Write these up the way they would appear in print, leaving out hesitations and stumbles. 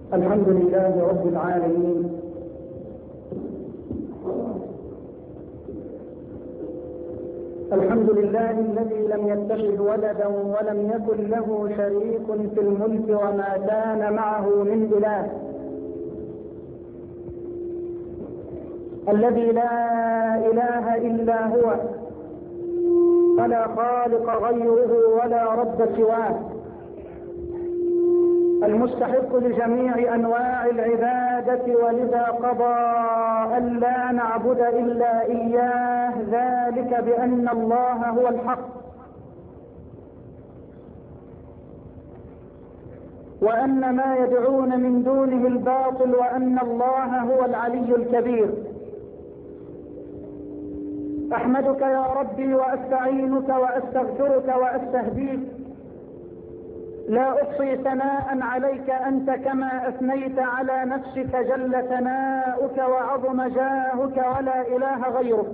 الحمد لله رب العالمين، الحمد لله الذي لم يتخذ ولدا ولم يكن له شريك في الملك وما كان معه من إله، الذي لا إله إلا هو، فلا خالق غيره ولا رب سواه، المستحق لجميع أنواع العبادة، ولذا قضى أن لا نعبد إلا إياه، ذلك بأن الله هو الحق، وأن ما يدعون من دونه الباطل، وأن الله هو العلي الكبير. أحمدك يا ربي وأستعينك وأستغفرك وأستهديك، لا أحصي ثناء عليك أنت كما أثنيت على نفسك، جل ثناؤك وعظم جاهك ولا إله غيرك.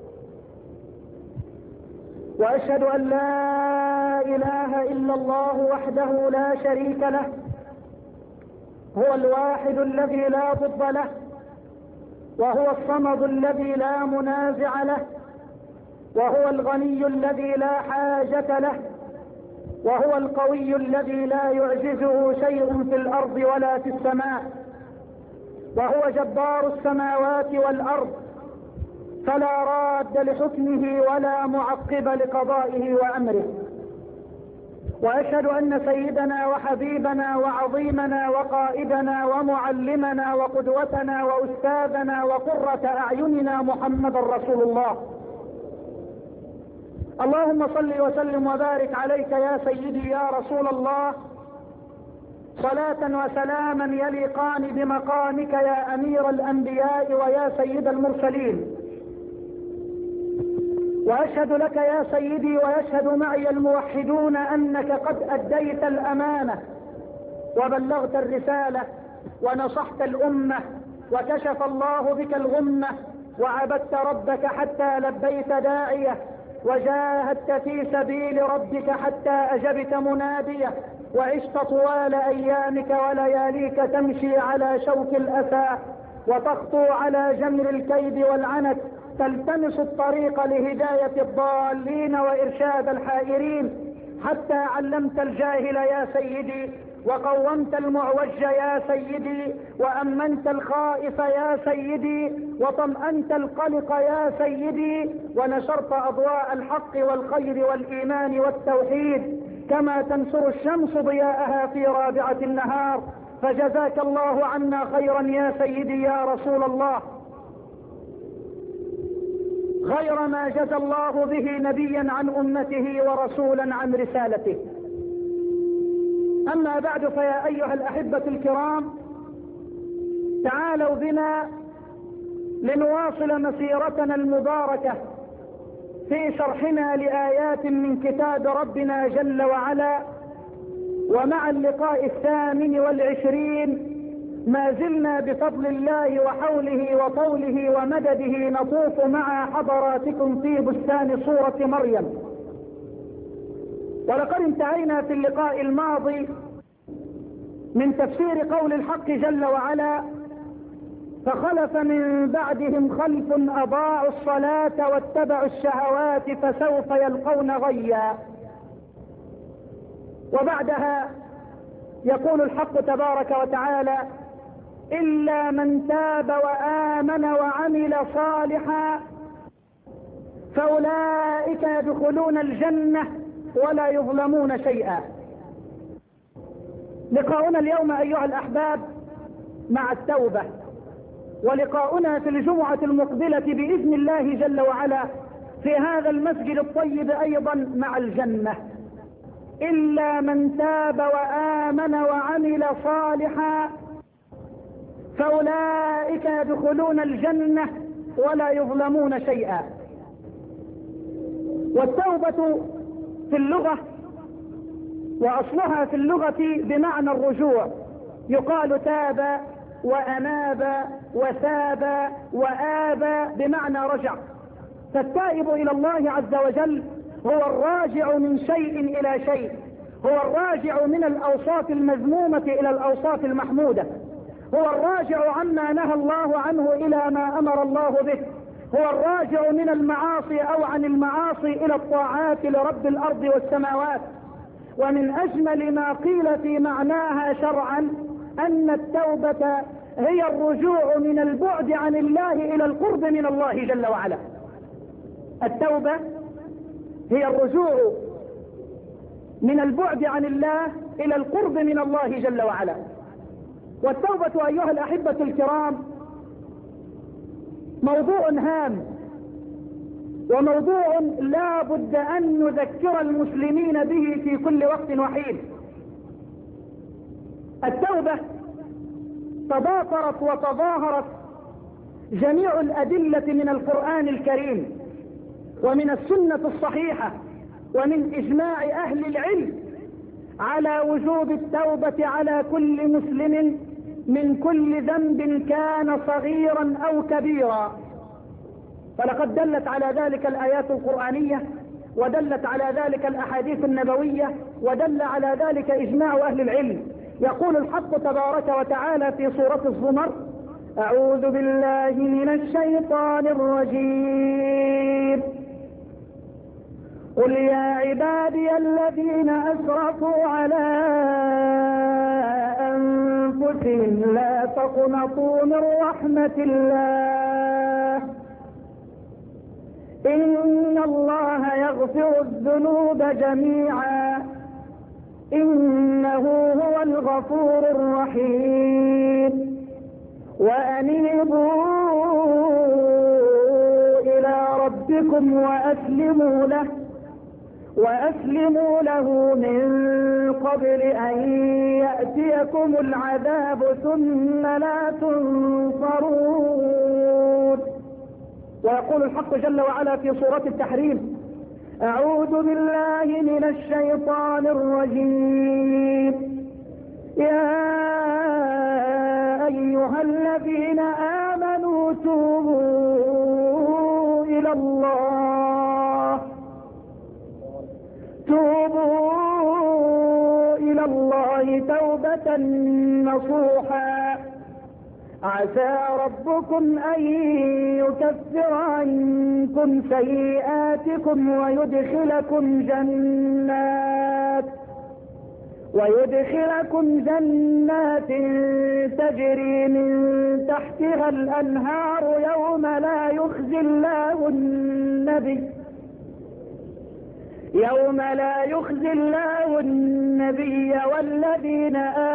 وأشهد أن لا إله إلا الله وحده لا شريك له، هو الواحد الذي لا ضد له، وهو الصمد الذي لا منازع له، وهو الغني الذي لا حاجة له، وهو القوي الذي لا يعجزه شيء في الأرض ولا في السماء، وهو جبار السماوات والأرض، فلا راد لحكمه ولا معقب لقضائه وأمره. وأشهد أن سيدنا وحبيبنا وعظيمنا وقائدنا ومعلمنا وقدوتنا وأستاذنا وقرة أعيننا محمد رسول الله. اللهم صل وسلم وبارك عليك يا سيدي يا رسول الله، صلاة وسلاما يليقان بمقامك يا أمير الأنبياء ويا سيد المرسلين. وأشهد لك يا سيدي ويشهد معي الموحدون أنك قد أديت الأمانة وبلغت الرسالة ونصحت الأمة، وكشف الله بك الغمة، وعبدت ربك حتى لبيت داعيه، وجاهدت في سبيل ربك حتى أجبت مناديه، وعشت طوال أيامك ولياليك تمشي على شوك الأسى، وتخطو على جمر الكيد والعنت، تلتمس الطريق لهداية الضالين وإرشاد الحائرين، حتى علمت الجاهل يا سيدي، وقومت المعوج يا سيدي، وأمنت الخائف يا سيدي، وطمأنت القلق يا سيدي، ونشرت أضواء الحق والخير والإيمان والتوحيد، كما تنشر الشمس ضياءها في رابعة النهار. فجزاك الله عنا خيرا يا سيدي يا رسول الله، غير ما جزى الله به نبيا عن أمته ورسولا عن رسالته. أما بعد، فيا أيها الأحبة الكرام، تعالوا بنا لنواصل مسيرتنا المباركة في شرحنا لآيات من كتاب ربنا جل وعلا. ومع اللقاء 28 ما زلنا بفضل الله وحوله وطوله ومدده نطوف مع حضراتكم في بستان سورة مريم. ولقد انتهينا في اللقاء الماضي من تفسير قول الحق جل وعلا: فخلف من بعدهم خلف أضاعوا الصلاة واتبعوا الشهوات فسوف يلقون غيا. وبعدها يقول الحق تبارك وتعالى: إلا من تاب وآمن وعمل صالحا فأولئك يدخلون الجنة ولا يظلمون شيئا. لقاؤنا اليوم أيها الأحباب مع التوبة، ولقاؤنا في الجمعة المقبلة بإذن الله جل وعلا في هذا المسجد الطيب أيضا مع الجنة. إلا من تاب وآمن وعمل صالحا فأولئك يدخلون الجنة ولا يظلمون شيئا. والتوبة في اللغة وأصلها في اللغة بمعنى الرجوع، يقال تاب وأناب وثاب وآب بمعنى رجع. فالتائب إلى الله عز وجل هو الراجع من شيء إلى شيء، هو الراجع من الأوصاف المذمومة إلى الأوصاف المحمودة، هو الراجع عما نهى الله عنه إلى ما أمر الله به، هو الراجع من المعاصي أو عن المعاصي إلى الطاعات لرب الأرض والسماوات. ومن أجمل ما قيل في معناها شرعا أن التوبة هي الرجوع من البعد عن الله إلى القرب من الله جل وعلا. التوبة هي الرجوع من البعد عن الله إلى القرب من الله جل وعلا. والتوبة أيها الأحبة الكرام موضوع هام، وموضوع لا بد أن نذكر المسلمين به في كل وقت وحين. التوبة تضافرت وتظاهرت جميع الأدلة من القرآن الكريم ومن السنة الصحيحة ومن إجماع أهل العلم على وجوب التوبة على كل مسلم من كل ذنب كان صغيرا أو كبيرا. فلقد دلت على ذلك الآيات القرآنية، ودلت على ذلك الأحاديث النبوية، ودل على ذلك إجماع أهل العلم. يقول الحق تبارك وتعالى في سورة الزمر: أعوذ بالله من الشيطان الرجيم، قل يا عبادي الذين أسرفوا على أنفسهم لا تقنطوا من رحمة الله إن الله يغفر الذنوب جميعا إنه هو الغفور الرحيم وأنيبوا إلى ربكم وأسلموا له من قبل أن يأتيكم العذاب ثم لا تنصرون. ويقول الحق جل وعلا في سورة التحريم: أعوذ بالله من الشيطان الرجيم، يا أيها الذين آمنوا توبوا إلى الله توبة نصوحا عسى ربكم أن يكفر عنكم سيئاتكم ويدخلكم جنات تجري من تحتها الأنهار يوم لا يخزي الله النبي والذين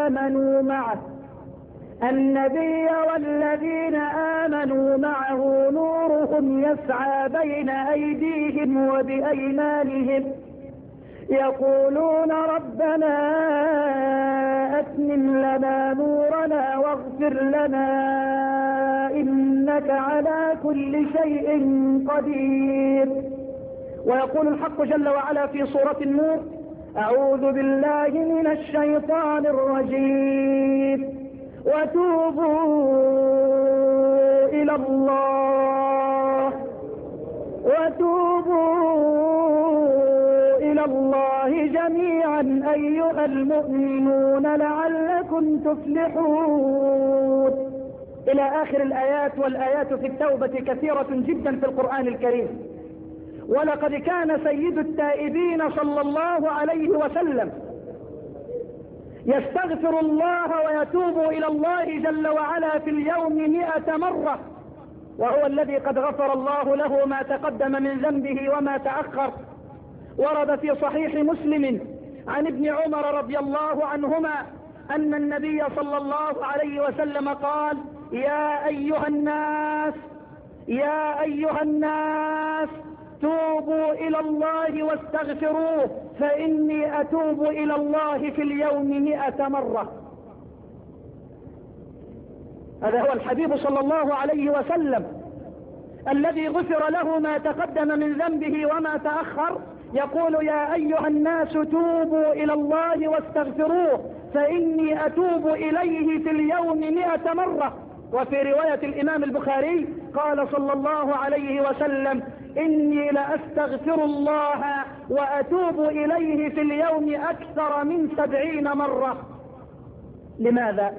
آمنوا معه نورهم يسعى بين أيديهم وبأيمانهم يقولون ربنا أتمم لنا نورنا واغفر لنا إنك على كل شيء قدير. ويقول الحق جل وعلا في سورة النور: أعوذ بالله من الشيطان الرجيم وتوبوا إلى الله جميعا أيها المؤمنون لعلكم تفلحون، إلى آخر الآيات. والآيات في التوبة كثيرة جدا في القرآن الكريم. ولقد كان سيد التائبين صلى الله عليه وسلم يستغفر الله ويتوب إلى الله جل وعلا في اليوم 100 مرة، وهو الذي قد غفر الله له ما تقدم من ذنبه وما تأخر. ورد في صحيح مسلم عن ابن عمر رضي الله عنهما أن النبي صلى الله عليه وسلم قال: يا أيها الناس توبوا إلى الله واستغفروه فإني أتوب إلى الله في اليوم 100 مرة. هذا هو الحبيب صلى الله عليه وسلم الذي غفر له ما تقدم من ذنبه وما تأخر، يقول: يا أيها الناس توبوا إلى الله واستغفروه فإني أتوب إليه في اليوم 100 مرة. وفي رواية الإمام البخاري قال صلى الله عليه وسلم: إني لأستغفر الله وأتوب إليه في اليوم أكثر من 70 مرة. لماذا؟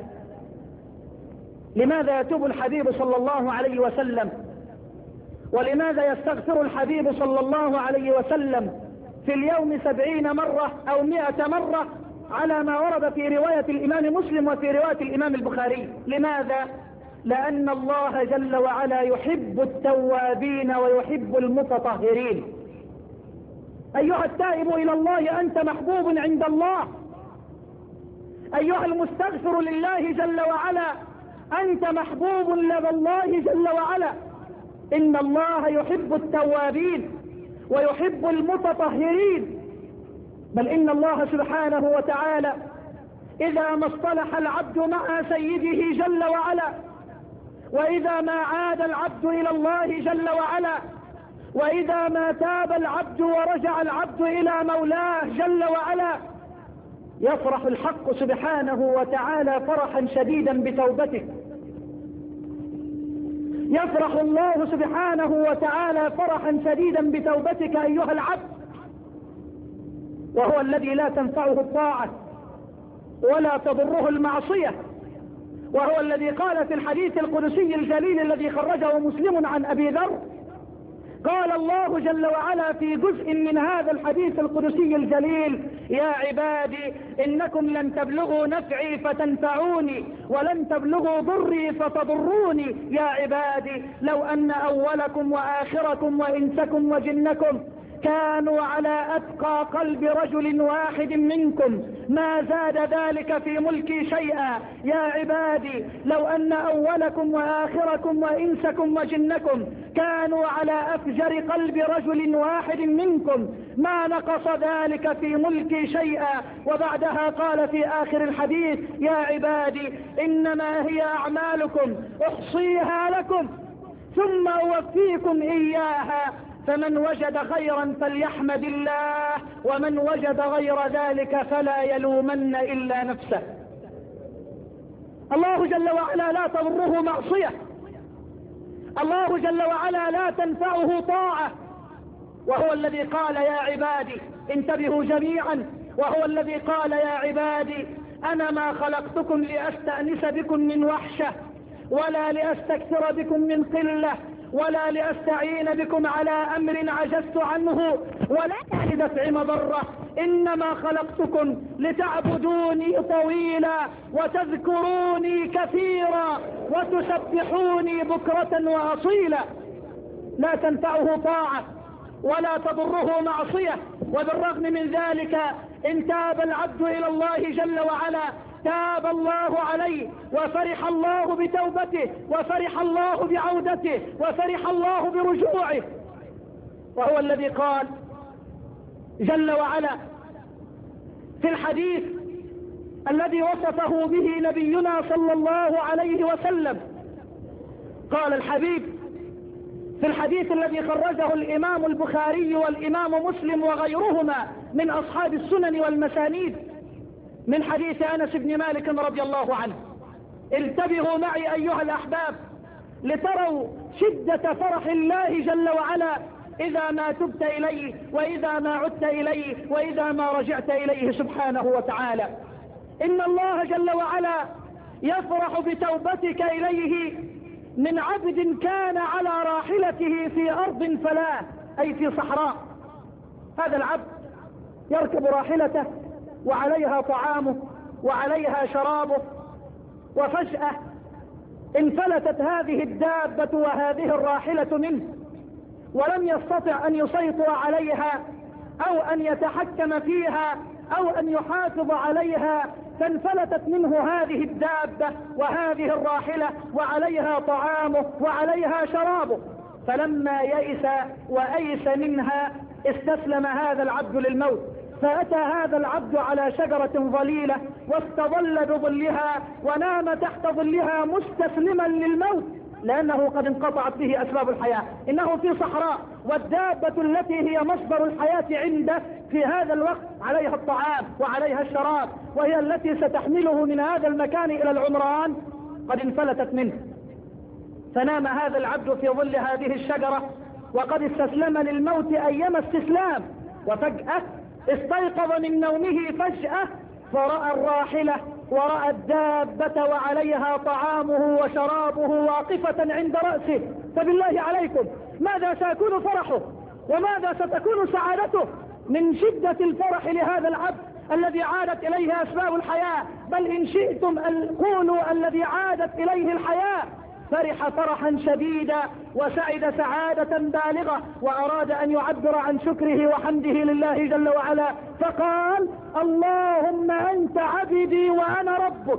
لماذا يتوب الحبيب صلى الله عليه وسلم؟ ولماذا يستغفر الحبيب صلى الله عليه وسلم في اليوم 70 مرة أو 100 مرة على ما ورد في رواية الإمام مسلم وفي رواية الإمام البخاري؟ لماذا؟ لأن الله جل وعلا يحب التوابين ويحب المتطهرين. أيها التائب إلى الله أنت محبوب عند الله. أيها المستغفر لله جل وعلا أنت محبوب لدى الله جل وعلا. إن الله يحب التوابين ويحب المتطهرين. بل إن الله سبحانه وتعالى إذا ما اصطلح العبد مع سيده جل وعلا، وإذا ما عاد العبد إلى الله جل وعلا، وإذا ما تاب العبد ورجع العبد إلى مولاه جل وعلا، يفرح الحق سبحانه وتعالى فرحا شديدا بتوبتك. يفرح الله سبحانه وتعالى فرحا شديدا بتوبتك أيها العبد، وهو الذي لا تنفعه الطاعة ولا تضره المعصية، وهو الذي قال في الحديث القدسي الجليل الذي خرجه مسلم عن أبي ذر، قال الله جل وعلا في جزء من هذا الحديث القدسي الجليل: يا عبادي إنكم لن تبلغوا نفعي فتنفعوني ولن تبلغوا ضري فتضروني. يا عبادي لو أن أولكم وآخركم وإنسكم وجنكم كانوا على أتقى قلب رجل واحد منكم ما زاد ذلك في ملكي شيئا. يا عبادي لو أن أولكم وآخركم وإنسكم وجنكم كانوا على أفجر قلب رجل واحد منكم ما نقص ذلك في ملكي شيئا. وبعدها قال في آخر الحديث: يا عبادي إنما هي أعمالكم أحصيها لكم ثم أوفيكم إياها، فمن وجد خيرا فليحمد الله ومن وجد غير ذلك فلا يلومن إلا نفسه. الله جل وعلا لا تضره معصية، الله جل وعلا لا تنفعه طاعة، وهو الذي قال: يا عبادي انتبهوا جميعا، وهو الذي قال: يا عبادي أنا ما خلقتكم لأستأنس بكم من وحشة ولا لأستكثر بكم من قلة ولا لأستعين بكم على أمر عجزت عنه ولا لدفع مضرة، إنما خلقتكم لتعبدوني طويلا وتذكروني كثيرا وتسبحوني بكرة وأصيلا. لا تنفعه طاعة ولا تضره معصية، وبالرغم من ذلك إن تاب العبد إلى الله جل وعلا تاب الله عليه، وفرح الله بتوبته، وفرح الله بعودته، وفرح الله برجوعه. وهو الذي قال جل وعلا في الحديث الذي وصفه به نبينا صلى الله عليه وسلم، قال الحبيب في الحديث الذي خرجه الإمام البخاري والإمام مسلم وغيرهما من أصحاب السنن والمسانيد من حديث أنس بن مالك رضي الله عنه: انتبهوا معي أيها الأحباب لتروا شدة فرح الله جل وعلا إذا ما تبت إليه وإذا ما عدت إليه وإذا ما رجعت إليه سبحانه وتعالى. إن الله جل وعلا يفرح بتوبتك إليه من عبد كان على راحلته في أرض فلاة، أي في صحراء. هذا العبد يركب راحلته وعليها طعامه وعليها شرابه، وفجأة انفلتت هذه الدابة وهذه الراحلة منه، ولم يستطع أن يسيطر عليها أو أن يتحكم فيها أو أن يحافظ عليها، فانفلتت منه هذه الدابة وهذه الراحلة وعليها طعامه وعليها شرابه. فلما يئس وأيس منها استسلم هذا العبد للموت، فأتى هذا العبد على شجرة ظليلة واستظل بظلها ونام تحت ظلها مستسلما للموت، لأنه قد انقطعت به أسباب الحياة. إنه في صحراء، والدابة التي هي مصدر الحياة عنده في هذا الوقت عليها الطعام وعليها الشراب، وهي التي ستحمله من هذا المكان إلى العمران، قد انفلتت منه. فنام هذا العبد في ظل هذه الشجرة وقد استسلم للموت أيما استسلام، وفجأة استيقظ من نومه فجأة فرأى الراحلة ورأى الدابة وعليها طعامه وشرابه واقفة عند رأسه. فبالله عليكم ماذا سيكون فرحه وماذا ستكون سعادته من شدة الفرح لهذا العبد الذي عادت إليه أسباب الحياة، بل إن شئتم قولوا الذي عادت إليه الحياة. فرح فرحا شديدا وسعد سعادة بالغة، وأراد أن يعبر عن شكره وحمده لله جل وعلا، فقال: اللهم أنت عبدي وأنا ربك.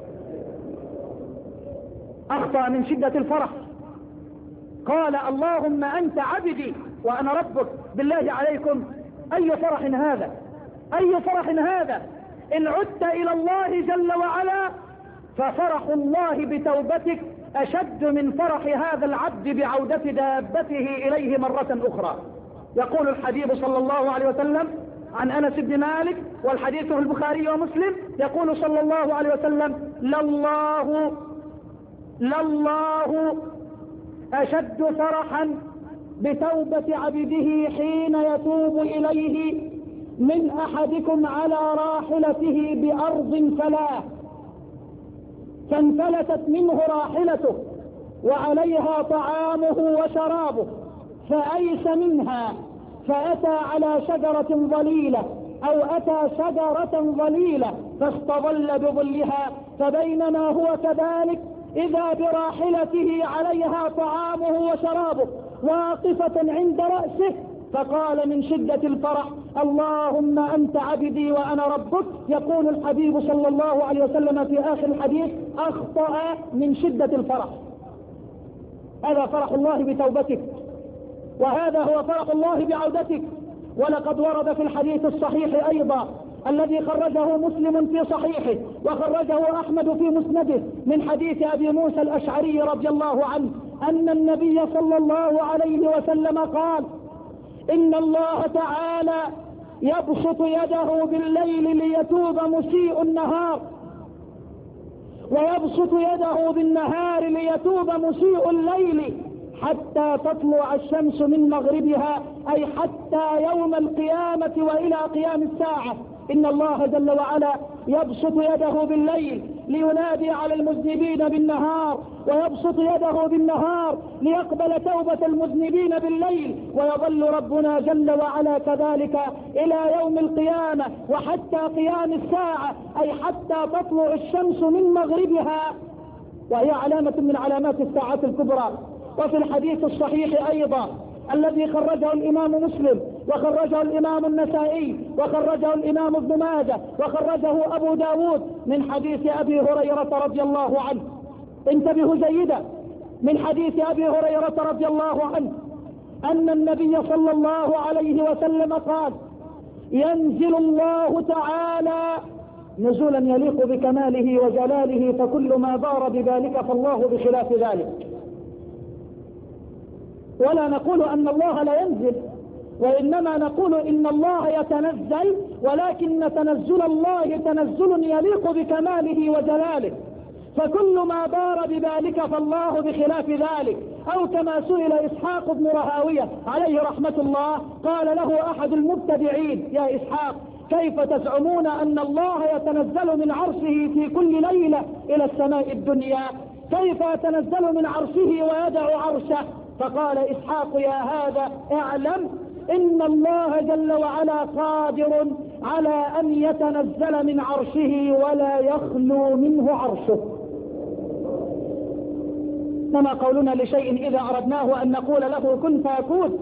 أخطأ من شدة الفرح، قال: اللهم أنت عبدي وأنا ربك. بالله عليكم أي فرح هذا، أي فرح هذا! إن عدت إلى الله جل وعلا ففرح الله بتوبتك أشد من فرح هذا العبد بعودة دابته إليه مرة أخرى. يقول الحبيب صلى الله عليه وسلم عن أنس بن مالك، والحديث في البخاري ومسلم، يقول صلى الله عليه وسلم: لله أشد فرحا بتوبة عبده حين يتوب إليه من أحدكم على راحلته بأرض فلاة فانفلتت منه راحلته وعليها طعامه وشرابه، فأيس منها فأتى على شجرة ظليلة أو أتى شجرة ظليلة فاستظل بظلها، فبينما هو كذلك إذا براحلته عليها طعامه وشرابه واقفة عند رأسه، فقال من شدة الفرح: اللهم أنت عبدي وأنا ربك. يقول الحبيب صلى الله عليه وسلم في آخر الحديث: أخطأ من شدة الفرح. هذا فرح الله بتوبتك، وهذا هو فرح الله بعودتك. ولقد ورد في الحديث الصحيح أيضا الذي خرجه مسلم في صحيحه وخرجه أحمد في مسنده من حديث أبي موسى الأشعري رضي الله عنه أن النبي صلى الله عليه وسلم قال: إن الله تعالى يبسط يده بالليل ليتوب مسيء النهار، ويبسط يده بالنهار ليتوب مسيء الليل، حتى تطلع الشمس من مغربها، أي حتى يوم القيامة وإلى قيام الساعة. إن الله جل وعلا يبسط يده بالليل لينادي على المذنبين بالنهار، ويبسط يده بالنهار ليقبل توبة المذنبين بالليل، ويظل ربنا جل وعلا كذلك إلى يوم القيامة وحتى قيام الساعة، أي حتى تطلع الشمس من مغربها، وهي علامة من علامات الساعة الكبرى. وفي الحديث الصحيح أيضا الذي خرجه الإمام مسلم وخرجه الإمام النسائي وخرجه الإمام ابن ماجه وخرجه أبو داود من حديث أبي هريرة رضي الله عنه، انتبهوا جيدا، من حديث أبي هريرة رضي الله عنه أن النبي صلى الله عليه وسلم قال: ينزل الله تعالى نزولا يليق بكماله وجلاله، فكل ما دار بذلك فالله بخلاف ذلك. ولا نقول أن الله لا ينزل، وإنما نقول إن الله يتنزل، ولكن تنزل الله تنزل يليق بكماله وجلاله، فكل ما دار بذلك فالله بخلاف ذلك. أو كما سئل إسحاق بن راهويه عليه رحمة الله، قال له أحد المبتدعين: يا إسحاق، كيف تزعمون أن الله يتنزل من عرشه في كل ليلة إلى السماء الدنيا؟ كيف يتنزل من عرشه ويدع عرشه؟ فقال إسحاق: يا هذا اعلم إن الله جل وعلا قادر على أن يتنزل من عرشه ولا يخلو منه عرشه. كما قولنا لشيء إذا أردناه أن نقول له كن فيكون.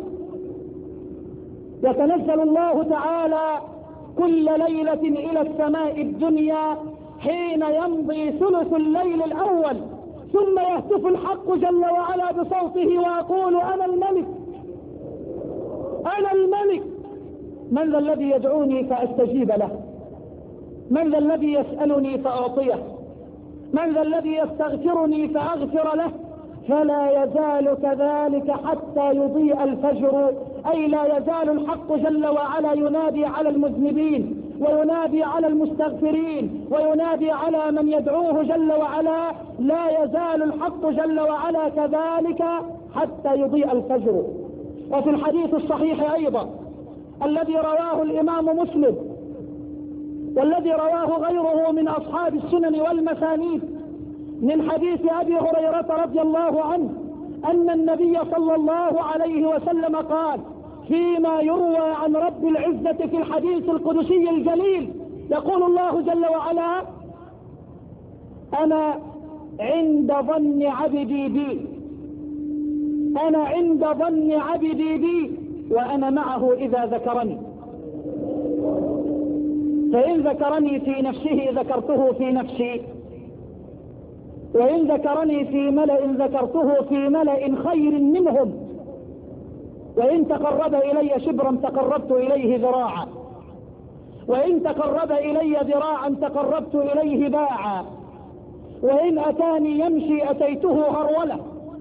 يتنزل الله تعالى كل ليلة إلى السماء الدنيا حين يمضي ثلث الليل الأول، ثم يهتف الحق جل وعلا بصوته ويقول: أنا الملك، أنا الملك، من ذا الذي يدعوني فأستجيب له؟ من ذا الذي يسألني فأعطيه؟ من ذا الذي يستغفرني فأغفر له؟ فلا يزال كذلك حتى يضيء الفجر، أي لا يزال الحق جل وعلا ينادي على المذنبين وينادي على المستغفرين وينادي على من يدعوه جل وعلا. لا يزال الحق جل وعلا كذلك حتى يضيء الفجر. وفي الحديث الصحيح أيضا الذي رواه الإمام مسلم والذي رواه غيره من أصحاب السنن والمسانيد من حديث أبي هريرة رضي الله عنه أن النبي صلى الله عليه وسلم قال فيما يروى عن رب العزة في الحديث القدسي الجليل، يقول الله جل وعلا: أنا عند ظن عبدي بي، أنا عند ظن عبدي بي وأنا معه إذا ذكرني، فإن ذكرني في نفسه ذكرته في نفسي، وإن ذكرني في ملأ ذكرته في ملأ خير منهم، وإن تقرب إلي شبرا تقربت إليه ذراعا، وإن تقرب إلي ذراعا تقربت إليه باعا، وإن أتاني يمشي أتيته هرولة.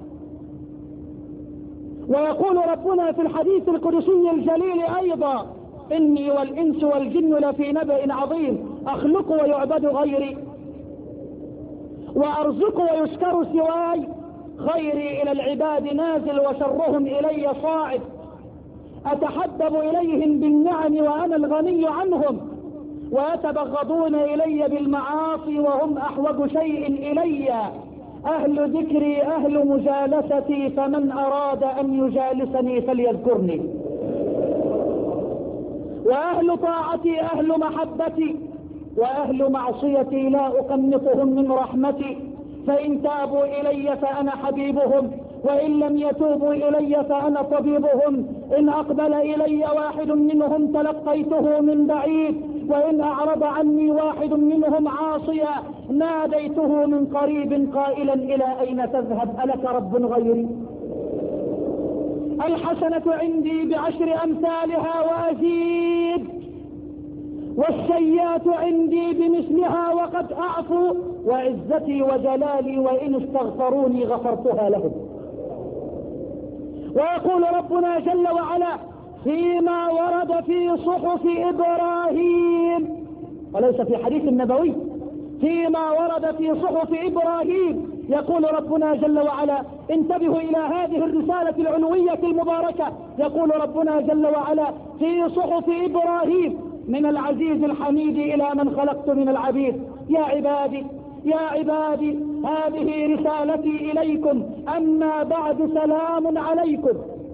ويقول ربنا في الحديث القدسي الجليل أيضا: إني والإنس والجن لفي نبأ عظيم، أخلق ويعبد غيري، وأرزق ويشكر سواي، خيري إلى العباد نازل وشرهم إلي صاعد، أتحبب إليهم بالنعم وأنا الغني عنهم، ويتبغضون إلي بالمعاصي وهم أحوج شيء إلي، أهل ذكري أهل مجالستي، فمن أراد أن يجالسني فليذكرني، وأهل طاعتي أهل محبتي، وأهل معصيتي لا أقنطهم من رحمتي، فإن تابوا إلي فأنا حبيبهم، وإن لم يتوبوا إلي فأنا طبيبهم، إن أقبل إلي واحد منهم تلقيته من بعيد، وإن أعرض عني واحد منهم عاصيا ناديته من قريب قائلا: إلى أين تذهب؟ ألك رب غيري؟ الحسنة عندي بعشر أمثالها وأزيد، والسيئات عندي بمثلها وقد أعفو، وعزتي وجلالي وإن استغفروني غفرتها لهم. ويقول ربنا جل وعلا فيما ورد في صحف إبراهيم، وليس في حديث النبوي، فيما ورد في صحف إبراهيم، يقول ربنا جل وعلا: انتبهوا إلى هذه الرسالة العلوية المباركة. يقول ربنا جل وعلا في صحف إبراهيم: من العزيز الحميد إلى من خلقت من العبيد، يا عبادي يا عبادي هذه رسالتي إليكم، أما بعد سلام عليكم.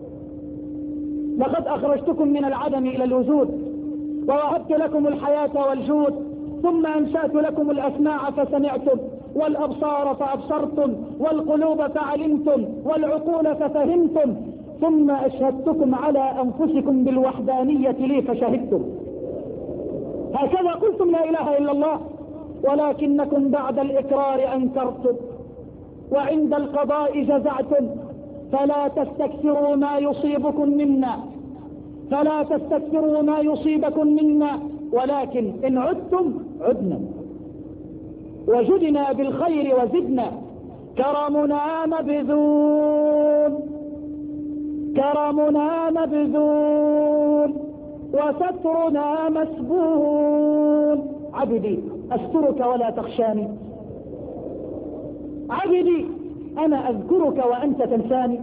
لقد أخرجتكم من العدم إلى الوجود، ووهبت لكم الحياة والجود، ثم أنشأت لكم الأسماع فسمعتم، والأبصار فأبصرتم، والقلوب فعلمتم، والعقول ففهمتم، ثم أشهدتكم على أنفسكم بالوحدانية لي فشهدتم. هكذا قلتم لا إله إلا الله، ولكنكم بعد الإقرار أنكرتم، وعند القضاء جزعتم. فلا تستكثروا ما يصيبكم منا، فلا تستكثروا ما يصيبكم منا، ولكن إن عدتم عدنا، وجدنا بالخير وزدنا. كرمنا مبذول، كرمنا مبذول، وسترنا مسبول. عبدي أسترك ولا تخشاني، عبدي أنا أذكرك وأنت تنساني،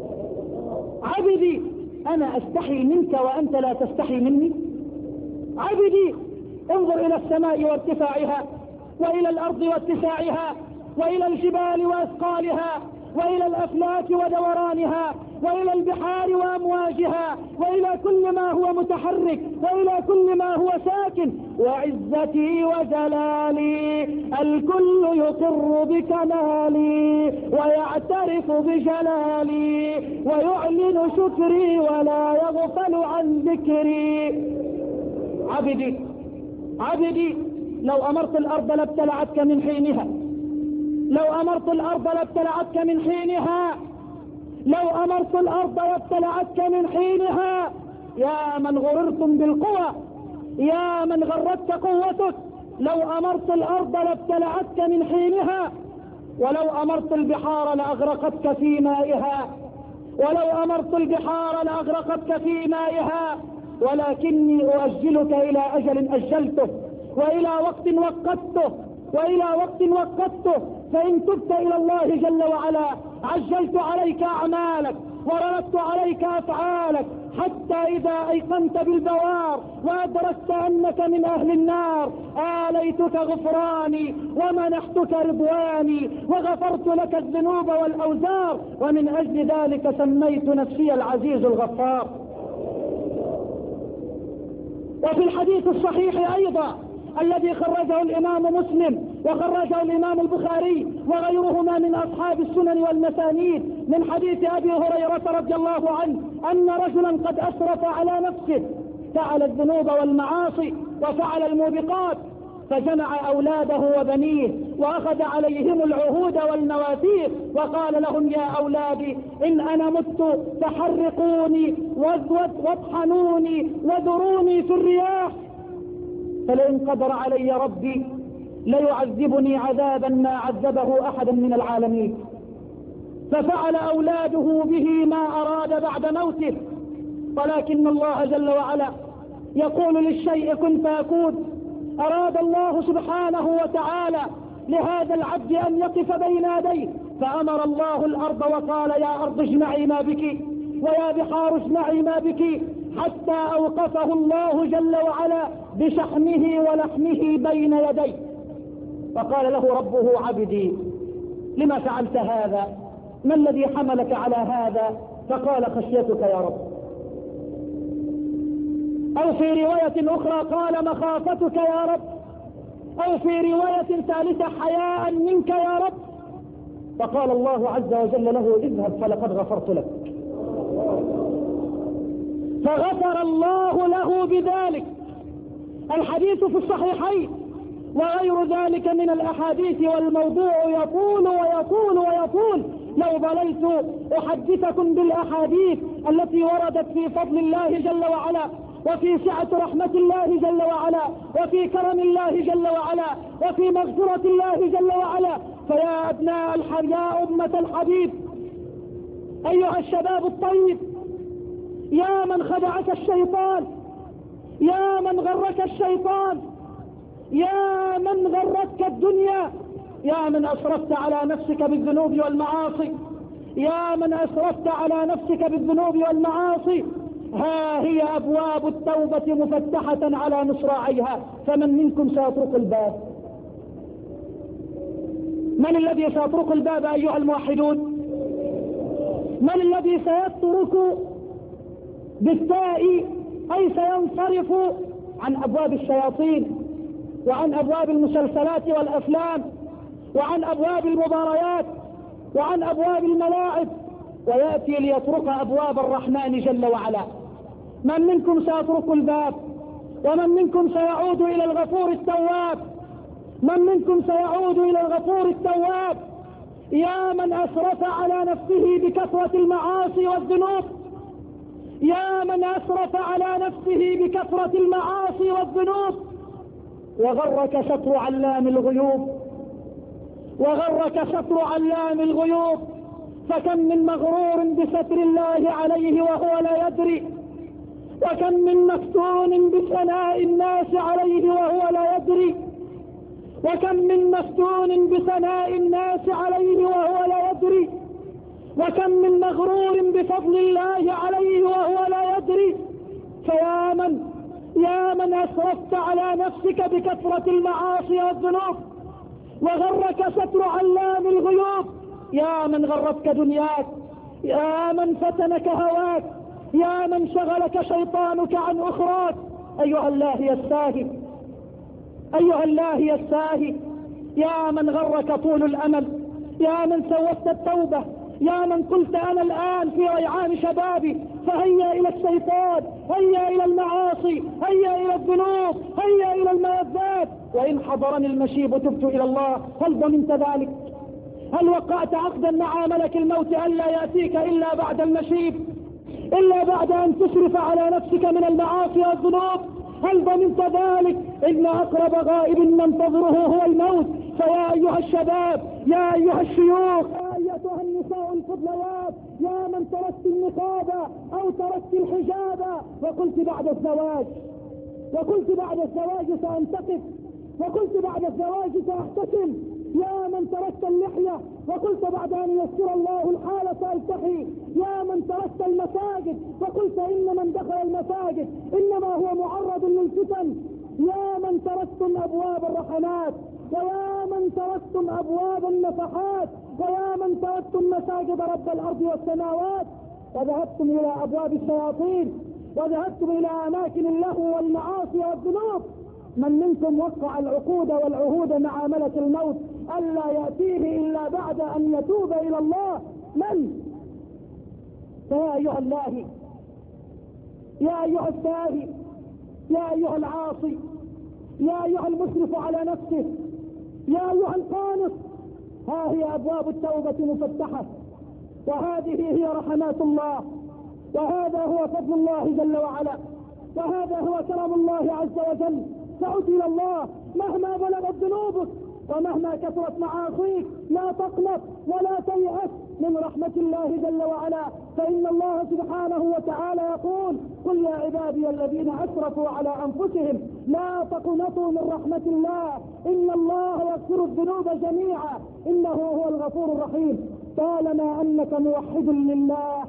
عبدي أنا أستحي منك وأنت لا تستحي مني. عبدي انظر إلى السماء وارتفاعها، وإلى الأرض واتساعها، وإلى الجبال وأثقالها، وإلى الأفلاك ودورانها، وإلى البحار وأمواجها، وإلى كل ما هو متحرك، وإلى كل ما هو ساكن. وعزتي وجلالي الكل يقر بكمالي، ويعترف بجلالي، ويعلن شكري ولا يغفل عن ذكري. عبدي عبدي لو أمرت الأرض لابتلعتك من حينها، لو أمرت الأرض لابتلعتك من حينها، لو أمرت الأرض لابتلعتك من حينها. يا من غررتم بالقوى، يا من غرتك قوتك، لو أمرت الأرض لابتلعتك من حينها، ولو أمرت البحار لأغرقتك في مائها، ولو أمرت البحار لأغرقتك في مائها. ولكني أؤجلك إلى أجل أجلته، وإلى وقت وقته، وإلى وقت وقته. فإن تبت إلى الله جل وعلا عجلت عليك أعمالك، ورددت عليك أفعالك حتى إذا أيقنت بالبوار وأدركت أنك من أهل النار آليتك غفراني ومنحتك رضواني وغفرت لك الذنوب والأوزار، ومن أجل ذلك سميت نفسي العزيز الغفار. وفي الحديث الصحيح أيضا الذي خرجه الإمام مسلم وخرجه الإمام البخاري وغيرهما من أصحاب السنن والمسانيد من حديث أبي هريرة رضي الله عنه أن رجلا قد أسرف على نفسه، فعل الذنوب والمعاصي وفعل الموبقات، فجمع أولاده وبنيه وأخذ عليهم العهود والمواثيق وقال لهم يا أولادي إن أنا مت فحرقوني واطحنوني وذروني في الرياح، فلئن قدر علي ربي ليعذبني عذابا ما عذبه أحدا من العالمين. ففعل أولاده به ما أراد بعد موته، ولكن الله جل وعلا يقول للشيء كن فيكون. أراد الله سبحانه وتعالى لهذا العبد أن يقف بين يديه، فأمر الله الأرض وقال يا أرض اجمعي ما بك ويا بحار اجمعي ما بك، حتى أوقفه الله جل وعلا بشحمه ولحمه بين يديه، فقال له ربه عبدي لما فعلت هذا؟ ما الذي حملك على هذا؟ فقال خشيتك يا رب. أو في رواية أخرى قال مخافتك يا رب، أو في رواية ثالثة حياء منك يا رب، فقال الله عز وجل له اذهب فلقد غفرت لك، فغفر الله له بذلك. الحديث في الصحيحين وغير ذلك من الأحاديث، والموضوع يطول ويطول ويطول لو بليت أحدثكم بالأحاديث التي وردت في فضل الله جل وعلا وفي سعة رحمة الله جل وعلا وفي كرم الله جل وعلا وفي مغفرة الله جل وعلا. فيا أبناء يا أمة الحبيب أيها الشباب الطيب، يا من خدعك الشيطان، يا من غرك الشيطان، يا من غرتك الدنيا، يا من أسرفت على نفسك بالذنوب والمعاصي، يا من أسرفت على نفسك بالذنوب والمعاصي، ها هي أبواب التوبة مفتحة على مصراعيها، فمن منكم سيطرق الباب؟ من الذي سيطرق الباب أيها الموحدون؟ من الذي سيطرق بالتاء أي سينصرف عن أبواب الشياطين وعن أبواب المسلسلات والأفلام وعن أبواب المباريات وعن أبواب الملاعب ويأتي ليطرق أبواب الرحمن جل وعلا؟ من منكم سيطرق الباب؟ ومن منكم سيعود إلى الغفور التواب؟ من منكم سيعود إلى الغفور التواب؟ يا من أسرف على نفسه بكثرة المعاصي والذنوب، يا من أسرف على نفسه بكثرة المعاصي والذنوب، وغرك ستر علام الغيوب، وغرك ستر علام الغيوب، فكم من مغرور بستر الله عليه وهو لا يدري، وكم من مفتون بثناء الناس عليه وهو لا يدري، وكم من مفتون بثناء الناس عليه وهو لا يدري، وكم من مغرور بفضل الله عليه وهو لا يدري. فيا من أسرفت على نفسك بكثرة المعاصي والذنوب وغرك ستر علام الغيوب، يا من غرتك دنياك، يا من فتنك هواك، يا من شغلك شيطانك عن أخراك، أيها الله الساهي، أيها الله الساهي، يا من غرك طول الأمل، يا من سوفت التوبة، يا من قلت أنا الآن في ريعان شبابي، فهيا إلى الشيطان، هيا إلى المعاصي، هيا إلى الذنوب، هيا إلى الملذات، وإن حضرني المشيب تبت إلى الله. هل ضمنت ذلك؟ هل وقعت عقدا مع ملك الموت ألا يأتيك إلا بعد المشيب، إلا بعد أن تسرف على نفسك من المعاصي والذنوب؟ هل ضمنت ذلك؟ إن أقرب غائب ننتظره هو الموت. فيا أيها الشباب، يا أيها الشيوخ، يا أيتها النساء الفضليات، يا من تركت النقاب أو تركت الحجاب وقلت بعد الزواج، وقلت بعد الزواج سأنتقف، وقلت بعد الزواج سأحتسم، يا من تركت اللحية الصلاة وقلت بعد أن يسر الله الحال سألتحي يا من تركت المساجد فقلت إن من دخل المساجد إنما هو معرض للفتن، يا من تركتم أبواب الرحمات، ويا من تركتم أبواب النفحات، ويا من تركتم مساجد رب الأرض والسماوات وذهبتم إلى أبواب الشياطين وذهبتم إلى أماكن اللهو والمعاصي والذنوب. من منكم وقع العقود والعهود مع ملك الموت ألا يأتيه إلا بعد أن يتوب إلى الله؟ من؟ فيا أيها اللاهي، يا أيها الساهي، يا أيها العاصي، يا أيها المسرف على نفسه، يا أيها القانط، ها هي أبواب التوبة مفتحة، وهذه هي رحمات الله، وهذا هو فضل الله جل وعلا، وهذا هو كرم الله عز وجل. فعد إلى الله مهما بلغت ذنوبك ومهما كثرت معاصيك، لا تقنط ولا تيأس من رحمة الله جل وعلا، فإن الله سبحانه وتعالى يقول: قل يا عبادي الذين أسرفوا على أنفسهم لا تقنطوا من رحمة الله إن الله يغفر الذنوب جميعا إنه هو الغفور الرحيم. طالما أنك موحد لله،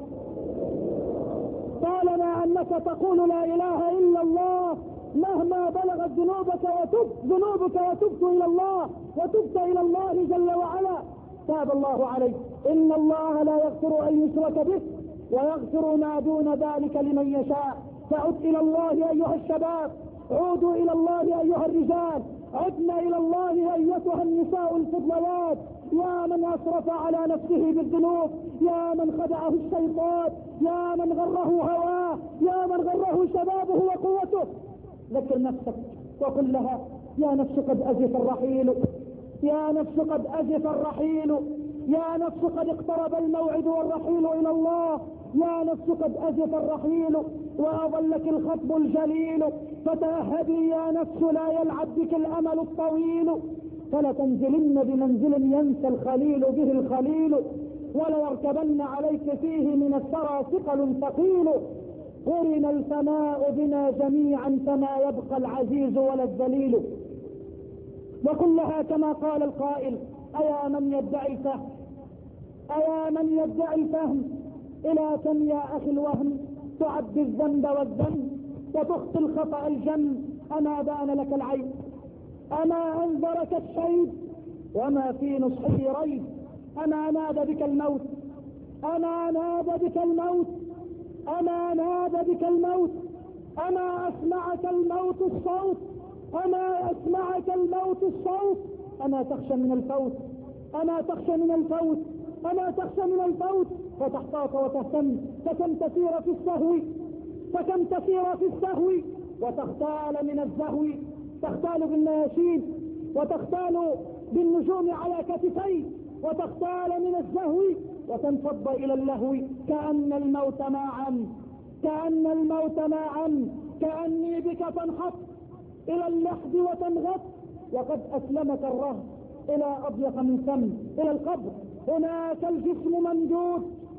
طالما أنك تقول لا إله إلا الله مهما بلغت ذنوبك وتبت إلى الله وتبت إلى الله جل وعلا، تاب الله عليك. إن الله لا يغفر أن يشرك به ويغفر ما دون ذلك لمن يشاء. فعد إلى الله أيها الشباب، عودوا إلى الله أيها الرجال، عدنا إلى الله أيتها النساء الفضليات، يا من أسرف على نفسه بالذنوب، يا من خدعه الشيطان، يا من غره هواه، يا من غره شبابه وقوته. ذكر نفسك وقل لها: يا نفس قد أزف الرحيل، يا نفس قد أزف الرحيل، يا نفس قد اقترب الموعد والرحيل إلى الله، يا نفس قد أزف الرحيل وأظلك الخطب الجليل، فتأهبي يا نفس لا يلعب بك الأمل الطويل، فلتنزلن بمنزل ينسى الخليل به الخليل، وليركبن عليك فيه من الثرى ثقل ثقيل، قرن الفناء بنا جميعا فما يبقى العزيز ولا الذليل. وقل لها كما قال القائل: أيا من يدعي الفهم، أيا من يدعي الفهم، إلى كم يا أخي الوهم تعد الذنب والذنب وتخطي الخطأ الجم، أما بان لك العيب، أما أنذرك الشيب، وما في نصحه ريب، أما نادى بك الموت، أما نادى بك الموت، أما نادى بك الموت، أما أسمعك الموت الصوت، أما أسمعك الموت الصوت، أما تخشى من الفوت، أما تخشى من الفوت، أما تخشى من الفوت، فتحتاط وتهتم، فكم تسير في السهو، فكم تسير في السهو، وتختال من الزهو، تختال بالنياشين وتختال بالنجوم على كتفي، وتختال من الزهو وتنفض إلى اللهو، كأن الموت معا، كأن الموت معا، كأني بك تنحط إلى اللحد وتنغط، وقد أسلمك الرهب إلى أضيق من فم إلى القبر. هناك الجسم ممدود،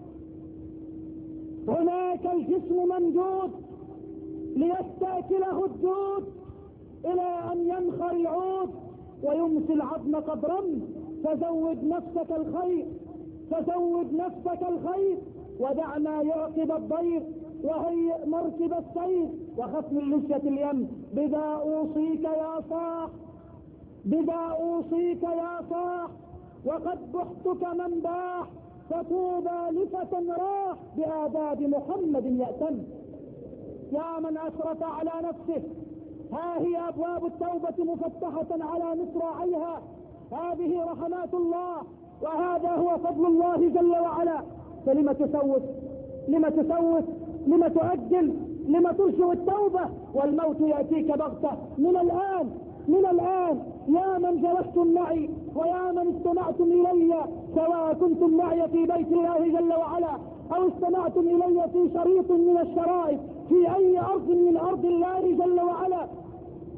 هناك الجسم ممدود ليستأكله الدود إلى أن ينخر العود ويمسي العظم قدرا. فزود نفسك الخير، فزود نفسك الخير، ودع ما يعقب الضير، وهيئ مركب السير، وخف من لجة اليم. بذا أوصيك يا صاح، بذا أوصيك يا صاح، وقد بحتك من باح، فتوبى لفتى راح بآداب محمد يأتم. يا من أسرف على نفسه، ها هي أبواب التوبة مفتحة على مصراعيها، هذه رحمات الله وهذا هو فضل الله جل وعلا. فلم تسوف، لم تسوف، لم تؤجل، لم ترجع التوبة والموت يأتيك بغتة؟ من الآن، من الآن. يا من جلستم معي ويا من استمعتم إلي، سواء كنتم معي في بيت الله جل وعلا أو استمعتم إلي في شريط من الشرائط في أي أرض من أرض الله جل وعلا،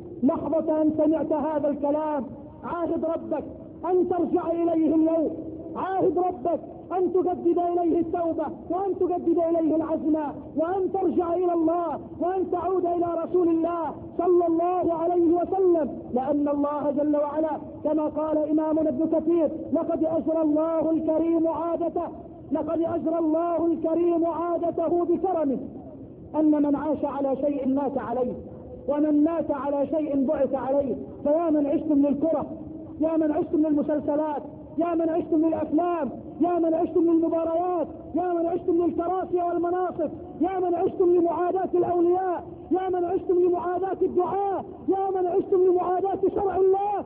لحظة أن سمعت هذا الكلام عاهد ربك أن ترجع إليه اليوم، عاهد ربك أن تجدد إليه التوبة، وأن تجدد إليه العزم، وأن ترجع إلى الله، وأن تعود إلى رسول الله صلى الله عليه وسلم، لأن الله جل وعلا كما قال إمامنا ابن كثير: لقد أجرى الله الكريم عادته بكرمه، أن من عاش على شيء مات عليه، ومن مات على شيء بعث عليه. فيا من عشتم للكرة، يا من عشتم للمسلسلات، يا من عشتم للأفلام، يا من عشتم للمباريات، يا من عشتم للكراسي والمناصب، يا من عشتم لمعاداة الأولياء، يا من عشتم لمعاداة الدعاء، يا من عشتم لمعاداة شرع الله،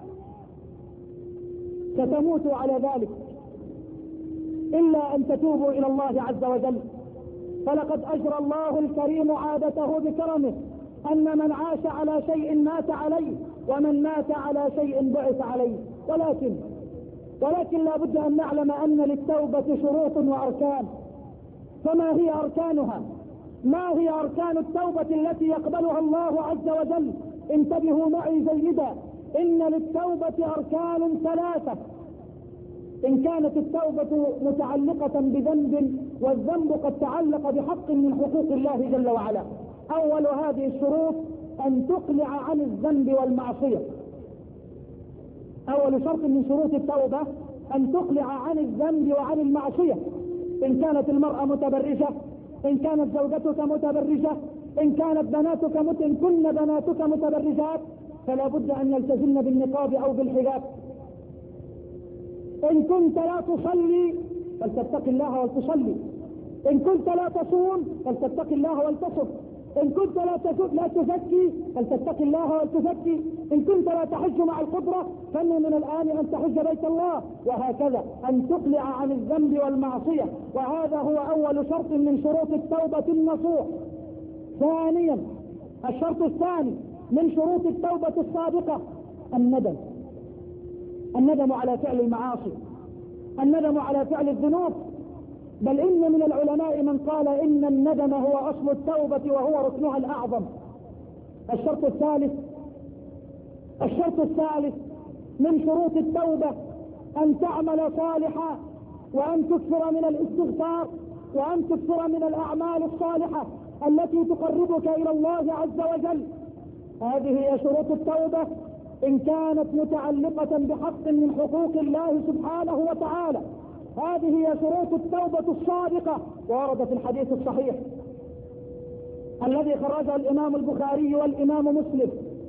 ستموتوا على ذلك إلا أن تتوبوا إلى الله عز وجل. فلقد أجرى الله الكريم عادته بكرمه، أن من عاش على شيء مات عليه، ومن مات على شيء بعث عليه. ولكن لا بد أن نعلم أن للتوبة شروط وأركان. فما هي أركانها؟ ما هي أركان التوبة التي يقبلها الله عز وجل؟ انتبهوا معي جيدا، إن للتوبة أركان ثلاثة. إن كانت التوبة متعلقة بذنب، والذنب قد تعلق بحق من حقوق الله جل وعلا، أول هذه الشروط أن تقلع عن الذنب والمعصية. أول شرط من شروط التوبة أن تقلع عن الذنب وعن المعصية. إن كانت المرأة متبرجة، إن كانت زوجتك متبرجة، إن كن بناتك متبرجات، فلا بد أن يلتزمن بالنقاب أو بالحجاب. إن كنت لا تصلي فلتتق الله ولتصلي، إن كنت لا تصوم فلتتق الله ولتصم، إن كنت لا تزكي فلتتق الله ولتزكي، إن كنت لا تحج مع القدرة فإن من الآن أن تحج بيت الله، وهكذا أن تقلع عن الذنب والمعصية. وهذا هو أول شرط من شروط التوبة النصوح. ثانيا، الشرط الثاني من شروط التوبة الصادقة الندم على فعل المعاصي، الندم على فعل الذنوب. بل إن من العلماء من قال إن الندم هو أصل التوبة وهو ركنها الأعظم. الشرط الثالث من شروط التوبة أن تعمل صالحا، وأن تكثر من الاستغفار، وأن تكثر من الأعمال الصالحة التي تقربك إلى الله عز وجل. هذه هي شروط التوبة إن كانت متعلقة بحق من حقوق الله سبحانه وتعالى. هذه هي شروط التوبة الصادقة، وورد في الحديث الصحيح الذي خرجه الإمام البخاري والإمام مسلم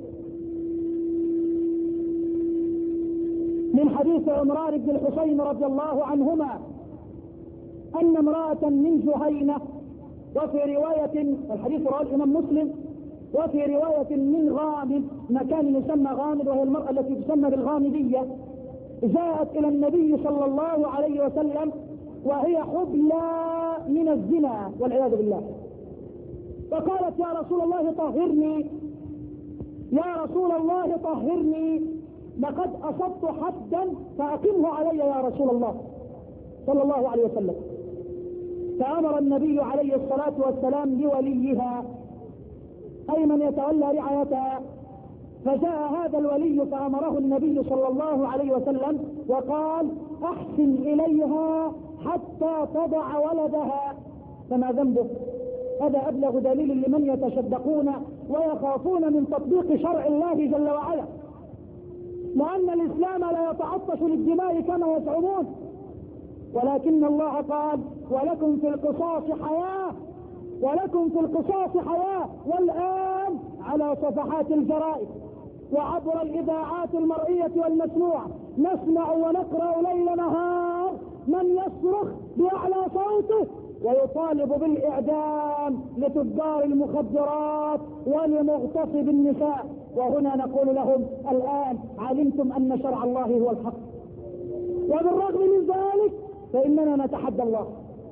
من حديث عمران بن الحسين رضي الله عنهما أن امرأة من جهينة، وفي رواية الحديث رواه الإمام مسلم، وفي رواية من غامد، مكان يسمى غامد وهي المرأة التي تسمى بالغامدية، جاءت إلى النبي صلى الله عليه وسلم وهي حبلى من الزنا والعياذ بالله، فقالت: يا رسول الله طهرني، يا رسول الله طهرني، لقد أصبت حدا فأقمه علي يا رسول الله صلى الله عليه وسلم. فأمر النبي عليه الصلاة والسلام بوليها، أي من يتولى رعايتها. فجاء هذا الولي فأمره النبي صلى الله عليه وسلم وقال: أحسن إليها حتى تضع ولدها. فما ذنبه؟ هذا أبلغ دليل لمن يتشدقون ويخافون من تطبيق شرع الله جل وعلا، لأن الإسلام لا يتعطش للدماء كما يزعمون، ولكن الله قال: ولكم في القصاص حياة، ولكم في القصاص حياة. والآن على صفحات الجرائد وعبر الإذاعات المرئية والمسموعة نسمع ونقرأ ليل نهار من يصرخ بأعلى صوته ويطالب بالإعدام لتجار المخدرات ولمغتصب النساء. وهنا نقول لهم: الآن علمتم أن شرع الله هو الحق، وبالرغم من ذلك فإننا نتحدى الله،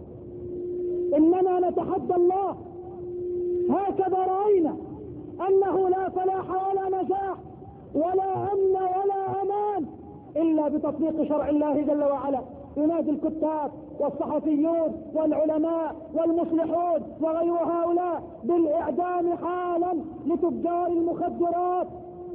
إننا نتحدى الله. هكذا رأينا أنه لا فلاح ولا نجاح ولا أمن ولا أمان إلا بتطبيق شرع الله جل وعلا. ينادي الكتاب والصحفيون والعلماء والمصلحون وغير هؤلاء بالإعدام حالا لتجار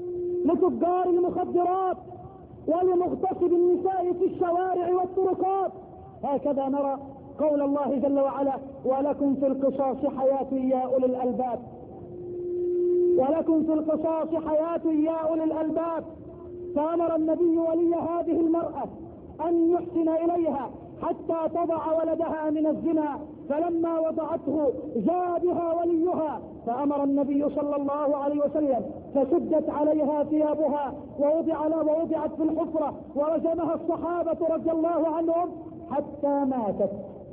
المخدرات ولمغتصب النساء في الشوارع والطرقات. هكذا نرى قول الله جل وعلا: ولكم في القصاص حياة يا أولي الألباب. ولكم في القصاص حياة يا أولي الألباب. فأمر النبي ولي هذه المرأة أن يحسن إليها حتى تضع ولدها من الزنا، فلما وضعته جاء بها وليها، فأمر النبي صلى الله عليه وسلم فسدت عليها ثيابها ووضعت في الحفرة، ورجمها الصحابة رضي الله عنهم حتى ماتت.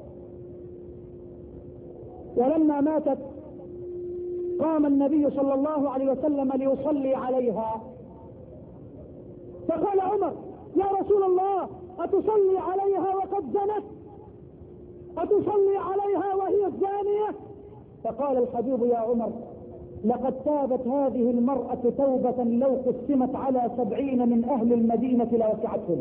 ولما ماتت قام النبي صلى الله عليه وسلم ليصلي عليها، فقال عمر: يا رسول الله، أتصلي عليها وقد زنت؟ أتصلي عليها وهي الزانية؟ فقال الحبيب: يا عمر، لقد تابت هذه المرأة توبة لو قسمت على 70 من أهل المدينة لوسعتهم.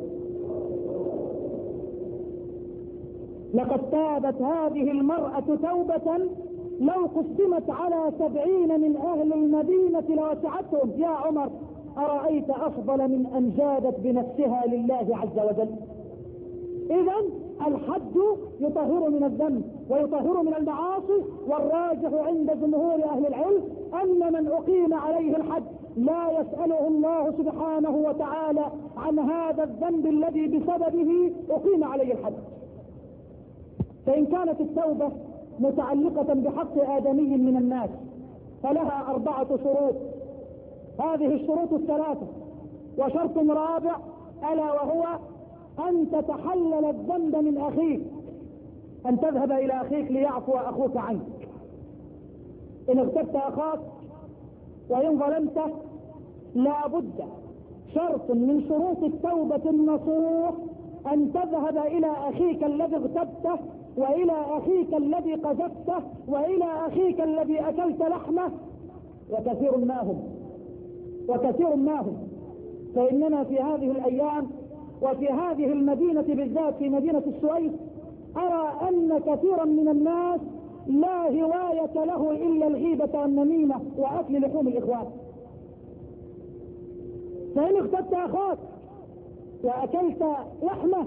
لقد تابت هذه المرأة توبة لو قسمت على 70 من أهل المدينة لوسعتهم. يا عمر، أرأيت أفضل من أن جادت بنفسها لله عز وجل؟ إذن الحد يطهر من الذنب ويطهر من المعاصي، والراجح عند جمهور أهل العلم أن من أقيم عليه الحد لا يسأله الله سبحانه وتعالى عن هذا الذنب الذي بسببه أقيم عليه الحد. فإن كانت التوبة متعلقة بحق آدمي من الناس فلها 4 شروط. هذه الشروط الثلاثة، وشرط رابع ألا وهو أن تتحلل الذنب من أخيك، أن تذهب إلى أخيك ليعفو أخوك عنك. إن اغتبت أخاك وإن ظلمته لا بد، شرط من شروط التوبة النصوح، أن تذهب إلى أخيك الذي اغتبته، وإلى أخيك الذي قذفته، وإلى أخيك الذي أكلت لحمه. وكثير ما هم فإننا في هذه الأيام وفي هذه المدينة بالذات، في مدينة السويس، أرى أن كثيرا من الناس لا هواية له إلا الغيبة والنميمة وأكل لحوم الإخوان. فإن اغتبت أخاك وأكلت لحمه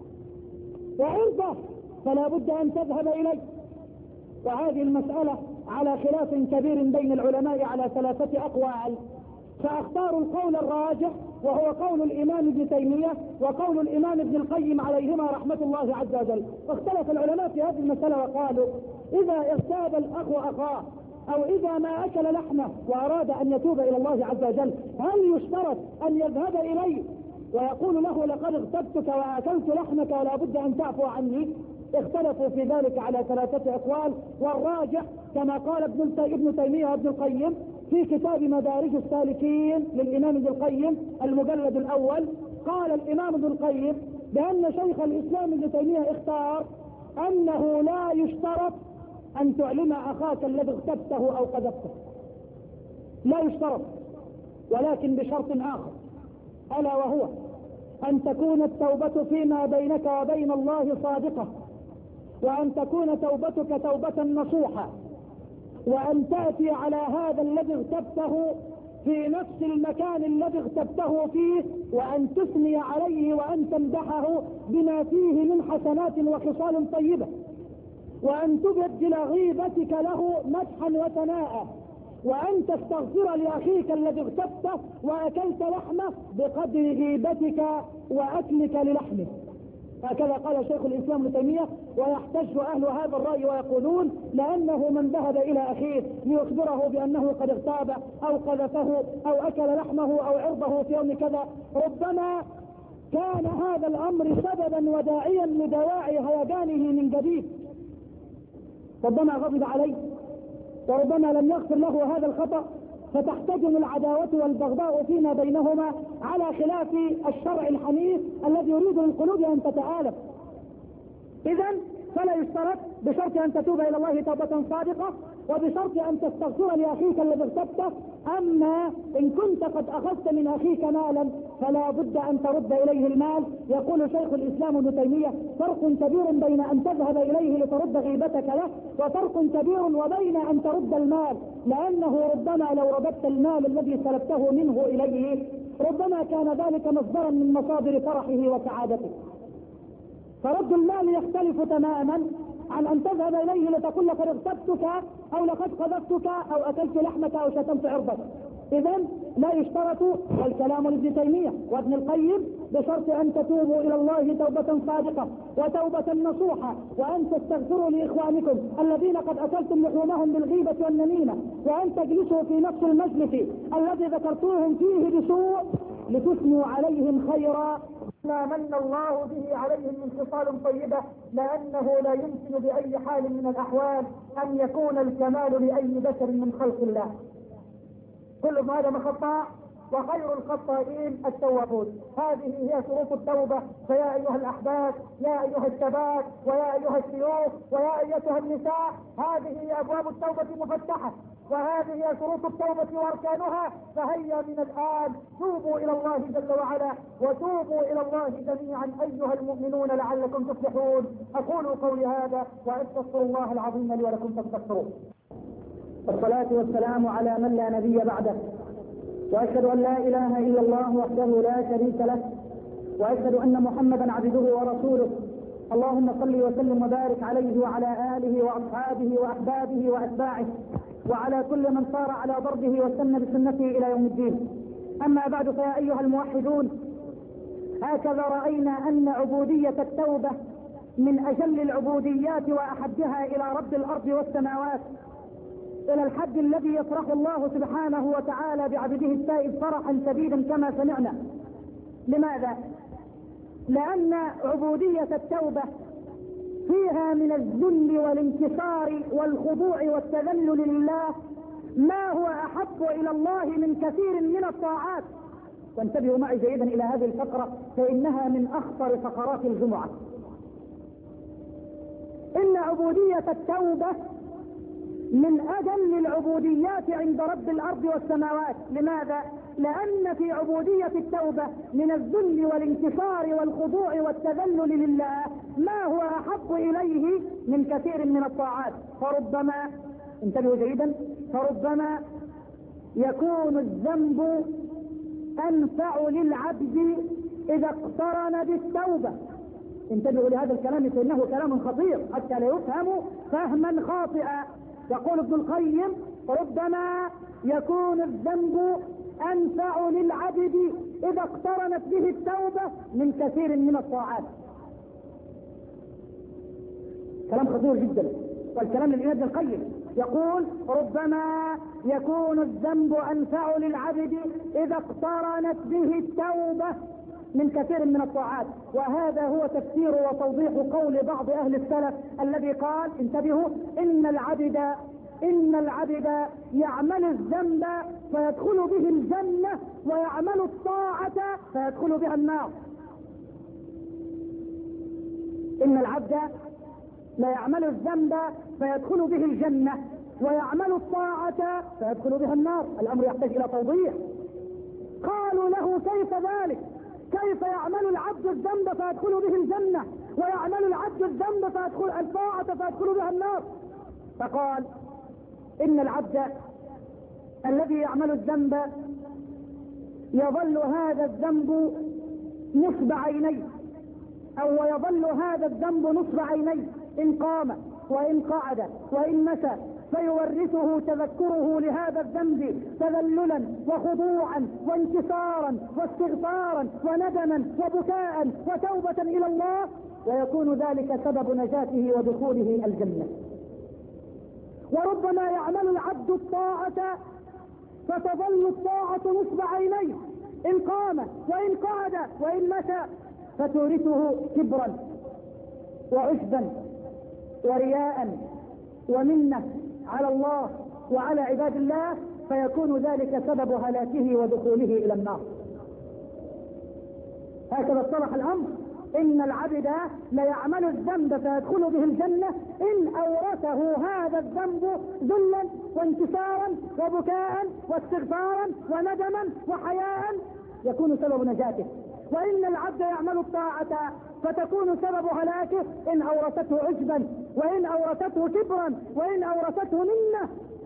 وعرضه فلا بد أن تذهب إليه. وهذه المسألة على خلاف كبير بين العلماء على 3 أقوال، فأختار القول الراجح وهو قول الإمام ابن تيمية وقول الإمام ابن القيم عليهما رحمة الله عز وجل. اختلف العلماء في هذه المسألة وقالوا: إذا اغتاب الأخ أخاه أو إذا ما أكل لحمه وأراد أن يتوب إلى الله عز وجل، هل يشترط أن يذهب إليه ويقول له: لقد اغتبتك وأكلت لحمك ولا بد أن تعفو عني؟ اختلفوا في ذلك على 3 أقوال، والراجح كما قال ابن تيمية وابن القيم في كتاب مدارج السالكين للإمام ابن القيم المجلد الأول. قال الإمام ابن القيم بأن شيخ الإسلام ابن تيمية اختار أنه لا يشترط أن تعلم أخاك الذي اغتبته أو قذفته، لا يشترط، ولكن بشرط آخر، ألا وهو أن تكون التوبة فيما بينك وبين الله صادقة، وأن تكون توبتك توبة نصوحة، وأن تأتي على هذا الذي اغتبته في نفس المكان الذي اغتبته فيه، وأن تثني عليه وأن تمدحه بما فيه من حسنات وخصال طيبة، وأن تبدل غيبتك له مدحا وثناء، وأن تستغفر لأخيك الذي اغتبته وأكلت لحمه بقدر غيبتك وأكلك للحمه. هكذا قال شيخ الإسلام ابن تيمية. ويحتج أهل هذا الرأي ويقولون: لأنه من ذهب إلى أخيه ليخبره بأنه قد اغتابه أو قذفه أو أكل لحمه أو عرضه في يوم كذا، ربما كان هذا الأمر سببا وداعيا لدواعي هيجانه من جديد، ربما غضب عليه وربما لم يغفر له هذا الخطأ، فتحتجم العداوة والبغضاء فيما بينهما على خلاف الشرع الحنيف الذي يريد للقلوب أن تتآلف. إذن فلا يشترط، بشرط أن تتوب إلى الله توبة صادقة، وبشرط أن تستغفر لأخيك الذي اغتبته. أما إن كنت قد أخذت من أخيك مالا فلا بد أن ترد إليه المال. يقول شيخ الإسلام ابن تيمية: فرق كبير بين أن تذهب إليه لترد غيبتك له، وفرق كبير وبين أن ترد المال، لأنه ربما لو رددت المال الذي سلبته منه إليه ربما كان ذلك مصدرا من مصادر فرحه وسعادته. فرد المال يختلف تماما عن أن تذهب إليه لتقول لقد اغتبتك أو لقد قذفتك أو أكلت لحمك أو شتمت عرضك. إذن لا يشترط، والكلام لابن تيمية وابن القيم، بشرط أن تتوبوا إلى الله توبة صادقة وتوبة نصوحة، وأن تستغفروا لإخوانكم الذين قد أكلتم لحومهم بالغيبة والنميمة، وأن تجلسوا في نفس المجلس الذي ذكرتوهم فيه بسوء لتثنوا عليهم خيرا ما من الله به عليهم من خصال طيبة، لأنه لا يمكن بأي حال من الأحوال أن يكون الكمال لأي بشر من خلق الله. كل هذا خطاء، وخير الخطائين التوابون. هذه هي شروط التوبة. فيا أيها الأحباب، يا أيها الشباب، ويا أيها الشيوخ، ويا أيتها النساء، هذه هي أبواب التوبة مفتحة، وهذه هي شروط التوبة وأركانها. فهيا من الآن توبوا إلى الله جل وعلا، وتوبوا إلى الله جميعا أيها المؤمنون لعلكم تفلحون. أقول قولي هذا وأستغفر الله العظيم لي ولكم فاستغفروه. والصلاة والسلام على من لا نبي بعده، وأشهد أن لا إله إلا الله وحده لا شريك له، وأشهد أن محمدا عبده ورسوله. اللهم صل وسلم وبارك عليه وعلى آله وأصحابه وأحبابه وأتباعه وعلى كل من صار على ضربه واستنى بسنته إلى يوم الدين. أما بعد، فيا أيها الموحدون، هكذا رأينا أن عبودية التوبة من أجل العبوديات وأحبها إلى رب الأرض والسماوات، إلى الحد الذي يفرح الله سبحانه وتعالى بعبده التائب فرحا شديدا كما سمعنا. لماذا؟ لأن عبودية التوبة فيها من الذل والانكسار والخضوع والتذلل لله ما هو أحب إلى الله من كثير من الطاعات. وانتبهوا معي جيدا إلى هذه الفقرة، فإنها من أخطر فقرات الجمعة. إن عبودية التوبة من أجل العبوديات عند رب الأرض والسماوات. لماذا؟ لأن في عبودية التوبة من الذل والانكسار والخضوع والتذلل لله ما هو أحب إليه من كثير من الطاعات. فربما، انتبهوا جيدا، فربما يكون الذنب أنفع للعبد إذا اقترن بالتوبة. انتبهوا لهذا الكلام فإنه كلام خطير حتى لا يفهم فهما خاطئا. يقول ابن القيم: ربما يكون الذنب أنفع للعبد إذا اقترنت به التوبة من كثير من الطاعات. كلام خطير جدا، والكلام للإمام ابن القيم يقول: ربما يكون الذنب أنفع للعبد إذا اقترنت به التوبة من كثير من الطاعات. وهذا هو تفسير وتوضيح قول بعض أهل السلف الذي قال: انتبهوا، إن العبد يعمل الذنب فيدخل به الجنة، ويعمل الطاعة فيدخل بها النار. إن العبد لا يعمل الذنب فيدخل به الجنة، ويعمل الطاعة فيدخل بها النار. الأمر يحتاج إلى توضيح. قالوا له: كيف ذلك؟ كيف يعمل العبد الذنب فيدخل به الجنة، ويعمل العبد الذنب فيدخل الطاعة فيدخل بها النار؟ فقال: إن العبد الذي يعمل الذنب يظل هذا الذنب نصب عينيه، أو يظل هذا الذنب نصب عينيه إن قام وإن قعد وإن مشى، فيورثه تذكره لهذا الذنب تذللا وخضوعا وانكسارا واستغفارا وندما وبكاء وتوبة إلى الله، ويكون ذلك سبب نجاته ودخوله الجنة. وربما يعمل العبد الطاعة فتظل الطاعة نصب عينيه إن قام وإن قعد وإن مشى، فتورثه كبرا وعجبا ورياء ومنة على الله وعلى عباد الله، فيكون ذلك سبب هلاكه ودخوله إلى النار. هكذا اصطلح الأمر: إن العبد ليعمل الذنب فيدخل به الجنة إن أورثه هذا الذنب ذلا وانكسارا وبكاء واستغفارا وندما وحياء، يكون سبب نجاته. وإن العبد يعمل الطاعة فتكون سبب هلاكه إن أورثته عجبا، وإن أورثته كبرا، وإن أورثته منة.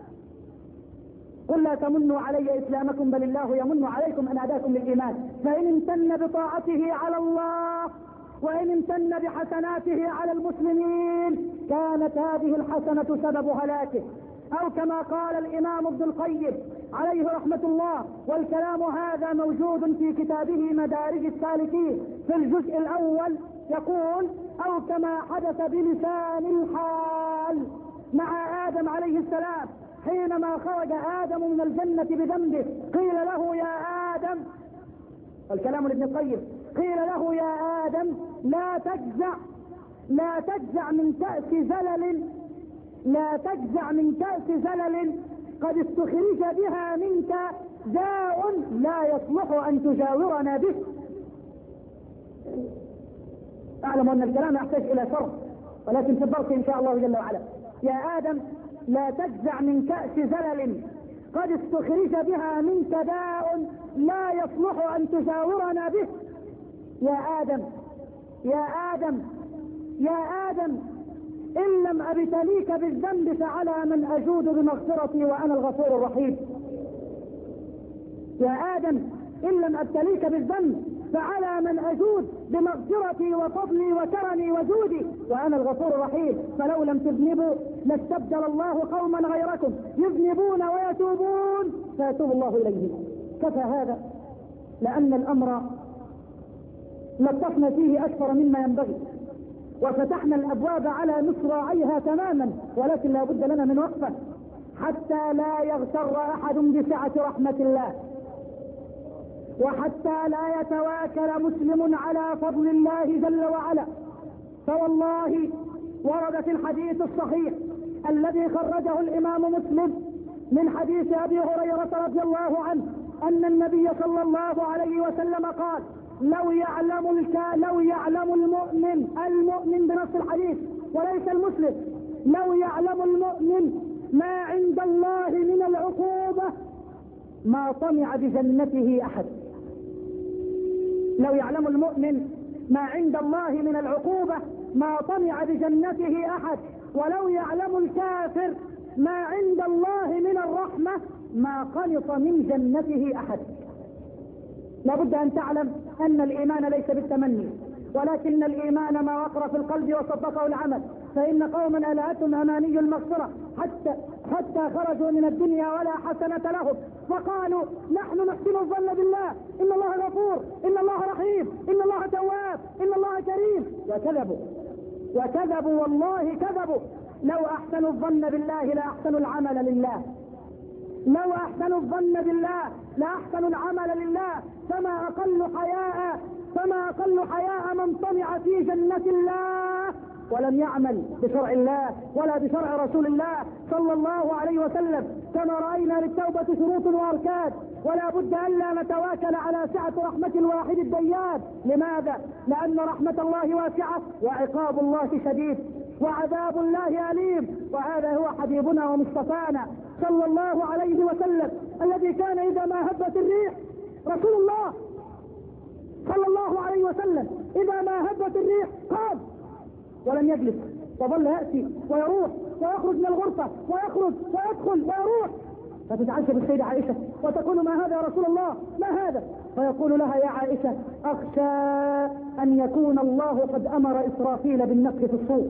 قل لا تمنوا علي إسلامكم بل الله يمن عليكم أن هداكم للإيمان، فإن امتن بطاعته على الله وإن امتن بحسناته على المسلمين كانت هذه الحسنة سبب هلاكه. أو كما قال الإمام ابن القيم عليه رحمة الله، والكلام هذا موجود في كتابه مدارج السالكين في الجزء الأول، يقول: أو كما حدث بلسان الحال مع آدم عليه السلام حينما خرج آدم من الجنة بذنبه، قيل له يا آدم، الكلام لابن القيم، قيل له يا آدم لا تجزع من كأس زلل، لا تجزع من كأس زلل قد استخرج بها منك داء لا يصلح أن تجاورنا به. أعلم أن الكلام يحتاج إلى شرح، ولكن في الدرس إن شاء الله جل وعلا. يا آدم لا تجزع من كأس زلل قد استخرج بها منك داء لا يصلح أن تجاورنا به. يا آدم يا آدم يا آدم إن لم أبتليك بالذنب فعلى من أجود بمغفرتي وأنا الغفور الرحيم. يا آدم إن لم أبتليك بالذنب فعلى من أجود بمغفرتي وفضلي وكرمي وجودي وأنا الغفور الرحيم. فلو لم تذنبوا لاستبدل الله قوما غيركم يذنبون ويتوبون فيتوب الله إليهم. كفى هذا، لأن الأمر لطفنا فيه أكثر مما ينبغي وفتحنا الأبواب على مصراعيها تماما، ولكن لا بد لنا من وقفة حتى لا يغتر أحد بسعة رحمة الله، وحتى لا يتواكل مسلم على فضل الله جل وعلا. فوالله ورد في الحديث الصحيح الذي خرجه الإمام مسلم من حديث أبي هريرة رضي الله عنه أن النبي صلى الله عليه وسلم قال: لو يعلم المؤمن بنص الحديث وليس المسلم، لو يعلم المؤمن ما عند الله من العقوبة ما طمع بجنته أحد. لو يعلم المؤمن ما عند الله من العقوبة ما طمع بجنته أحد، ولو يعلم الكافر ما عند الله من الرحمة ما قنط من جنته أحد. لابد أن تعلم أن الإيمان ليس بالتمني، ولكن الإيمان ما وقر في القلب وصدقه العمل. فإن قوما ألهتهم أماني المغفرة حتى خرجوا من الدنيا ولا حسنة لهم، فقالوا نحن نحسن الظن بالله، إن الله غفور، إن الله رحيم، إن الله تواب، إن الله كريم، وكذبوا والله كذبوا. لو أحسنوا الظن بالله لأحسنوا العمل لله، لو أحسنوا الظن بالله لأحسنوا العمل لله. فما أقل حياء من طمع في جنة الله ولم يعمل بشرع الله ولا بشرع رسول الله صلى الله عليه وسلم. كما رأينا للتوبة شروط وأركان، ولا بد ألا نتواكل على سعة رحمة الواحد الديان. لماذا؟ لأن رحمة الله واسعة وعقاب الله شديد وعذاب الله أليم. وهذا هو حبيبنا ومصطفانا صلى الله عليه وسلم الذي كان إذا ما هبت الريح، رسول الله صلى الله عليه وسلم إذا ما هبت الريح قام ولم يجلس، وظل يأتي ويروح ويخرج من الغرفة ويخرج ويدخل ويروح. فتتعجب السيدة عائشة وتقول: ما هذا يا رسول الله؟ ما هذا؟ فيقول لها: يا عائشة أخشى أن يكون الله قد أمر إسرافيل بالنفخ في الصور.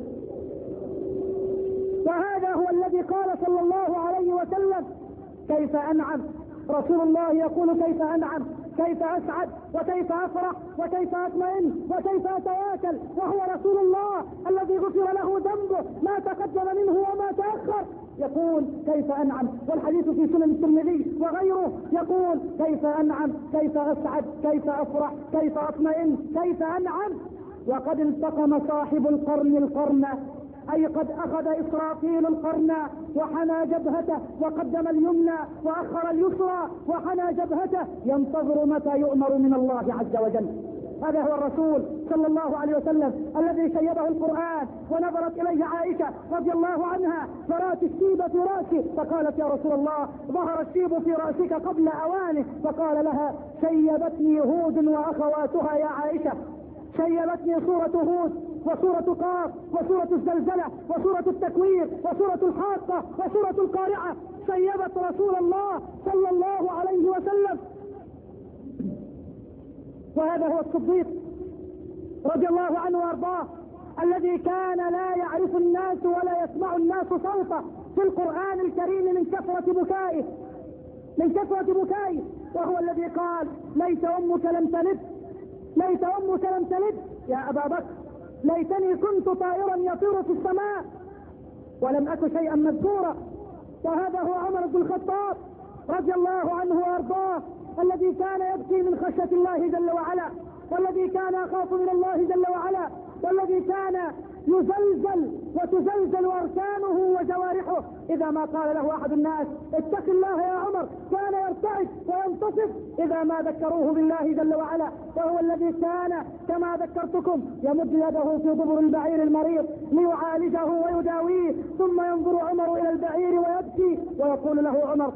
وهذا هو الذي قال صلى الله عليه وسلم: كيف أنعم؟ رسول الله يقول: كيف أنعم؟ كيف أسعد؟ وكيف أفرح؟ وكيف أطمئن؟ وكيف أتواكل؟ وهو رسول الله الذي غفر له ذنبه ما تقدم منه وما تأخر. يقول: كيف أنعم؟ والحديث في سنن الترمذي وغيره يقول: كيف أنعم؟ كيف أسعد؟ كيف أفرح؟ كيف أطمئن؟ كيف أنعم؟ وقد التقم صاحب القرن، أي قد أخذ إسرافيل القرن وحنى جبهته وقدم اليمنى وأخر اليسرى وحنى جبهته ينتظر متى يؤمر من الله عز وجل. هذا هو الرسول صلى الله عليه وسلم الذي شيبه القرآن. ونظرت إليه عائشة رضي الله عنها: فرات الشيب في رأسي، فقالت: يا رسول الله ظهر الشيب في رأسك قبل أوانه. فقال لها: شيبتني هود وأخواتها يا عائشة، شيبتني سورة هود وسورة قاف وسورة الزلزلة وسورة التكوير وسورة الحاقة وسورة القارعة، شيبت رسول الله صلى الله عليه وسلم. وهذا هو الصديق رضي الله عنه وارضاه، الذي كان لا يعرف الناس ولا يسمع الناس صوته في القرآن الكريم من كثرة بكائه، وهو الذي قال: ليت أمك لم تلد يا أبا بكر، ليتني كنت طائرا يطير في السماء ولم أك شيئا مذكورا. وهذا هو عمر بن الخطاب رضي الله عنه وارضاه، الذي كان يبكي من خشية الله جل وعلا، والذي كان يخاف من الله جل وعلا، والذي كان يزلزل وتزلزل أركانه وجوارحه إذا ما قال له أحد الناس: اتق الله يا عمر، كان يرتعد وينتصف إذا ما ذكروه بالله جل وعلا. وهو الذي كان كما ذكرتكم يمد يده في ضبر البعير المريض ليعالجه ويداويه، ثم ينظر عمر إلى البعير ويبكي ويقول له عمر: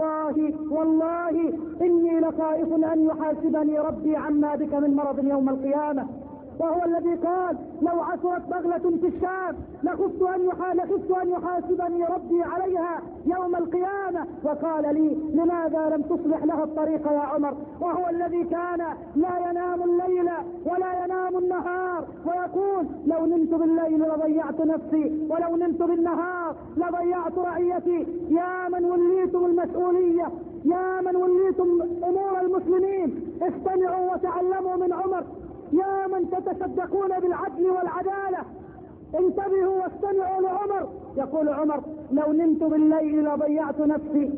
والله إني لخائف أن يحاسبني ربي عما بك من مرض يوم القيامة. وهو الذي قال: لو عثرت بغلة في الشام لخفت أن يحاسبني ربي عليها يوم القيامة، وقال لي: لماذا لم تصلح لها الطريق يا عمر؟ وهو الذي كان لا ينام الليل ولا ينام النهار، ويقول: لو نمت بالليل لضيعت نفسي، ولو نمت بالنهار لضيعت رعيتي. يا من وليتم المسؤولية، يا من وليتم أمور المسلمين، استمعوا وتعلموا من عمر. يا من تتصدقون بالعدل والعدالة، انتبهوا واستمعوا لعمر. يقول عمر: لو نمت بالليل لضيعت نفسي،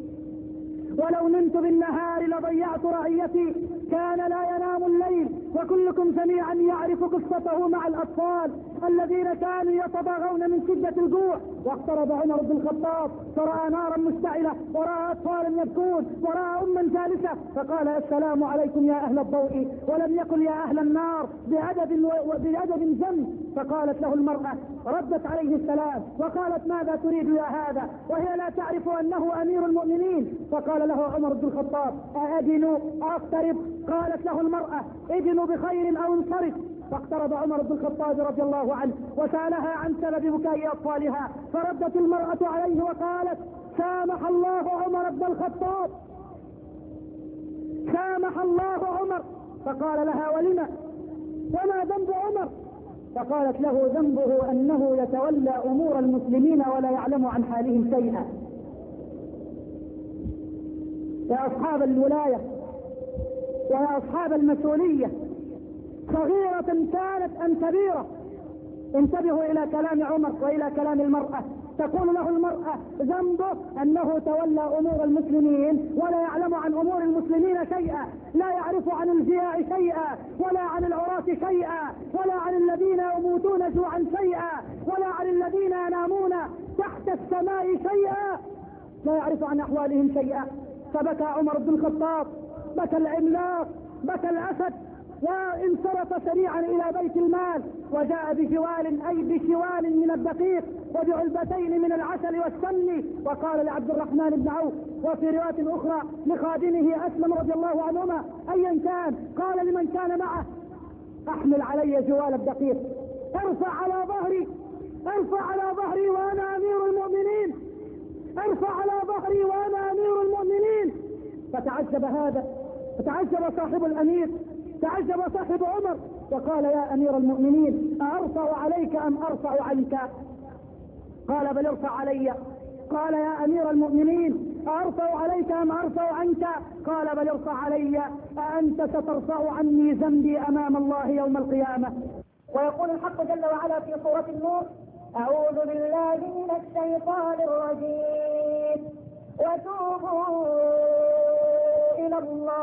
ولو نمت بالنهار لضيعت رعيتي. كان لا ينام الليل، وكلكم جميعا يعرف قصته مع الأطفال الذين كانوا يتضاغون من شدة الجوع. واقترب عمر بن الخطاب فرأى نارا مشتعلة، ورأى أطفالا يبكون، ورأى أما جالسة، فقال: السلام عليكم يا أهل الضوء، ولم يقل يا أهل النار بعدد جم. فقالت له المرأة، ردت عليه السلام وقالت: ماذا تريد يا هذا؟ وهي لا تعرف أنه أمير المؤمنين. فقال له عمر بن الخطاب: أأدن أقترب؟ قالت له المرأة: ادن بخير أو انصرف. فاقترب عمر بن الخطاب رضي الله عنه وسألها عن سبب بكاء أطفالها، فردت المرأة عليه وقالت: سامح الله عمر بن الخطاب، سامح الله عمر. فقال لها: ولما؟ وما ذنب عمر؟ فقالت له: ذنبه أنه يتولى أمور المسلمين ولا يعلم عن حالهم شيئا. يا أصحاب الولاية ويا أصحاب المسؤولية، صغيرة كانت أم كبيرة، انتبهوا إلى كلام عمر وإلى كلام المرأة. تقول له المرأة: ذنبه أنه تولى أمور المسلمين ولا يعلم عن أمور المسلمين شيئا، لا يعرف عن الجياع شيئا، ولا عن العراة شيئا، ولا عن الذين يموتون جوعا شيئا، ولا عن الذين ينامون تحت السماء شيئا، لا يعرف عن أحوالهم شيئا. فبكى عمر بن الخطاب، بكى العملاق، بكى الأسد، وانصرف سريعا إلى بيت المال، وجاء بشوال من الدقيق وبعلبتين من العسل والسمن، وقال لعبد الرحمن بن عوف، وفي رواية أخرى لخادمه أسلم رضي الله عنهما أيا كان، قال لمن كان معه: أحمل علي جوال الدقيق، ارفع على ظهري وأنا أمير المؤمنين، ارفع على ظهري وأنا أمير المؤمنين. فتعجب هذا، فتعجب صاحب الأمير، تعجب صاحب عمر، وقال: يا أمير المؤمنين، أأرفع عليك أم أرفع عنك؟ قال: بل ارفع علي. قال: يا أمير المؤمنين، أرفع عليك أم أرفع عنك؟ قال: بل ارفع علي، أأنت سترفع عني ذنبي أمام الله يوم القيامة. ويقول الحق جل وعلا في سورة النور: أعوذ بالله من الشيطان الرجيم، وتوبوا إلى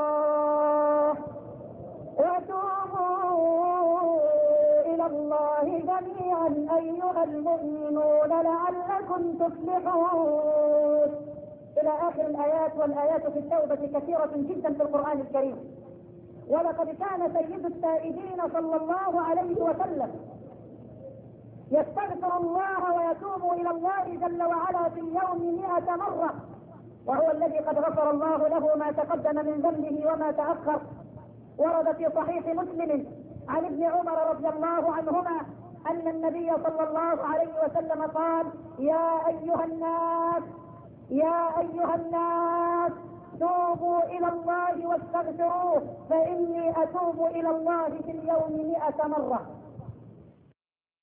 الله جميعا أيها المؤمنون لعلكم تفلحون، إلى آخر الآيات. والآيات في التوبة كثيرة جدا في القرآن الكريم. ولقد كان سيد التائبين صلى الله عليه وسلم يستغفر الله ويتوب إلى الله جل وعلا في اليوم 100 مرة، وهو الذي قد غفر الله له ما تقدم من ذنبه وما تأخر. ورد في صحيح مسلم عن ابن عمر رضي الله عنهما أن النبي صلى الله عليه وسلم قال: يا أيها الناس توبوا إلى الله واستغفروه فإني أتوب إلى الله في اليوم 100 مرة.